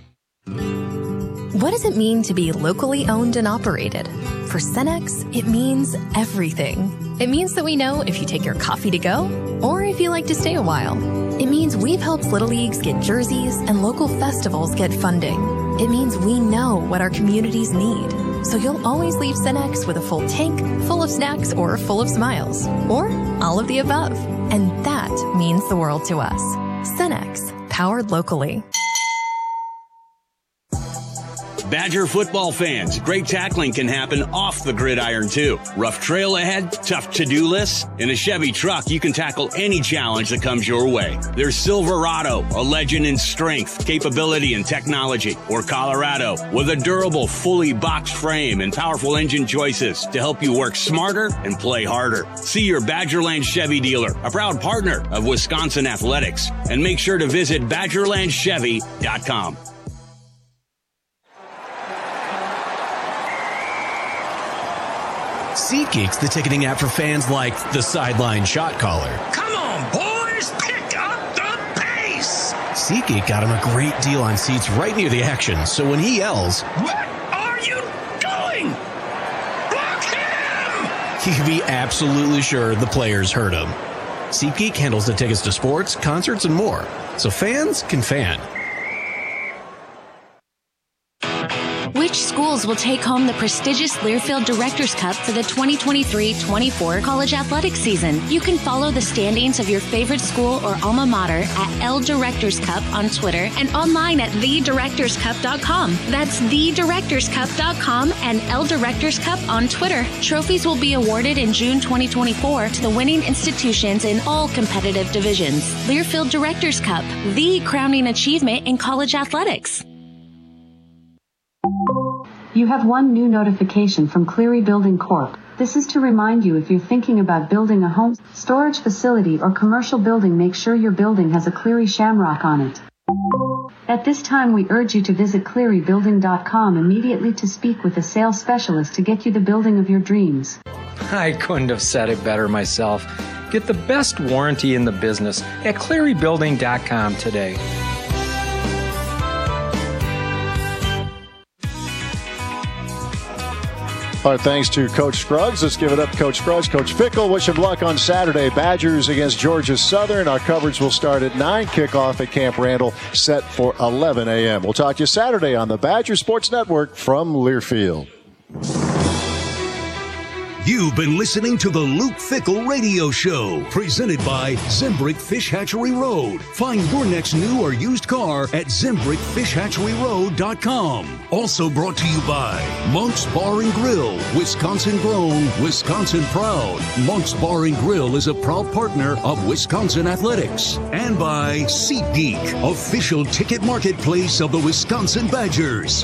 What does it mean to be locally owned and operated? For Cenex, it means everything. It means that we know if you take your coffee to go or if you like to stay a while. It means we've helped Little Leagues get jerseys and local festivals get funding. It means we know what our communities need. So you'll always leave Cenex with a full tank, full of snacks, or full of smiles. Or all of the above. And that means the world to us. Cenex, powered locally. Badger football fans, great tackling can happen off the gridiron too. Rough trail ahead, tough to-do lists? In a Chevy truck, you can tackle any challenge that comes your way. There's Silverado, a legend in strength, capability, and technology. Or Colorado, with a durable, fully boxed frame and powerful engine choices to help you work smarter and play harder. See your Badgerland Chevy dealer, a proud partner of Wisconsin Athletics. And make sure to visit badgerland chevy dot com. SeatGeek's the ticketing app for fans like the sideline shot caller. Come on, boys, pick up the pace! SeatGeek got him a great deal on seats right near the action, so when he yells, What are you doing? Block him! he can be absolutely sure the players heard him. SeatGeek handles the tickets to sports, concerts, and more, so fans can fan. Which schools will take home the prestigious Learfield Directors Cup for the twenty twenty-three twenty-four college athletics season? You can follow the standings of your favorite school or alma mater at L Directors Cup on Twitter and online at the directors cup dot com. That's the directors cup dot com and L Directors Cup on Twitter. Trophies will be awarded in June twenty twenty-four to the winning institutions in all competitive divisions. Learfield Directors Cup, the crowning achievement in college athletics. You have one new notification from Cleary Building Corp. This is to remind you if you're thinking about building a home, storage facility, or commercial building, make sure your building has a Cleary Shamrock on it. At this time, we urge you to visit cleary building dot com immediately to speak with a sales specialist to get you the building of your dreams. I couldn't have said it better myself. Get the best warranty in the business at cleary building dot com today. Our thanks to Coach Scruggs. Let's give it up to Coach Scruggs. Coach Fickell, wish him luck on Saturday. Badgers against Georgia Southern. Our coverage will start at nine. Kickoff at Camp Randall, set for eleven a.m. We'll talk to you Saturday on the Badger Sports Network from Learfield. You've been listening to the Luke Fickell Radio Show, presented by Zimbrick Fish Hatchery Road. Find your next new or used car at zimbrick fish hatchery road dot com. Also brought to you by Monk's Bar and Grill, Wisconsin grown, Wisconsin proud. Monk's Bar and Grill is a proud partner of Wisconsin Athletics. And by SeatGeek, official ticket marketplace of the Wisconsin Badgers.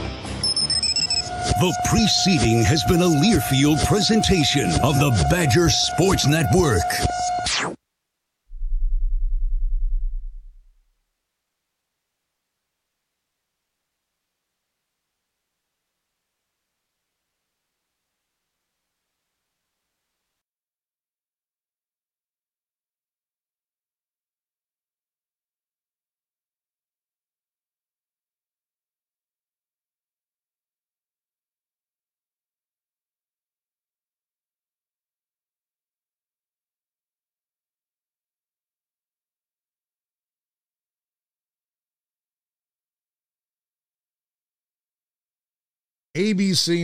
The preceding has been a Learfield presentation of the Badger Sports Network. A B C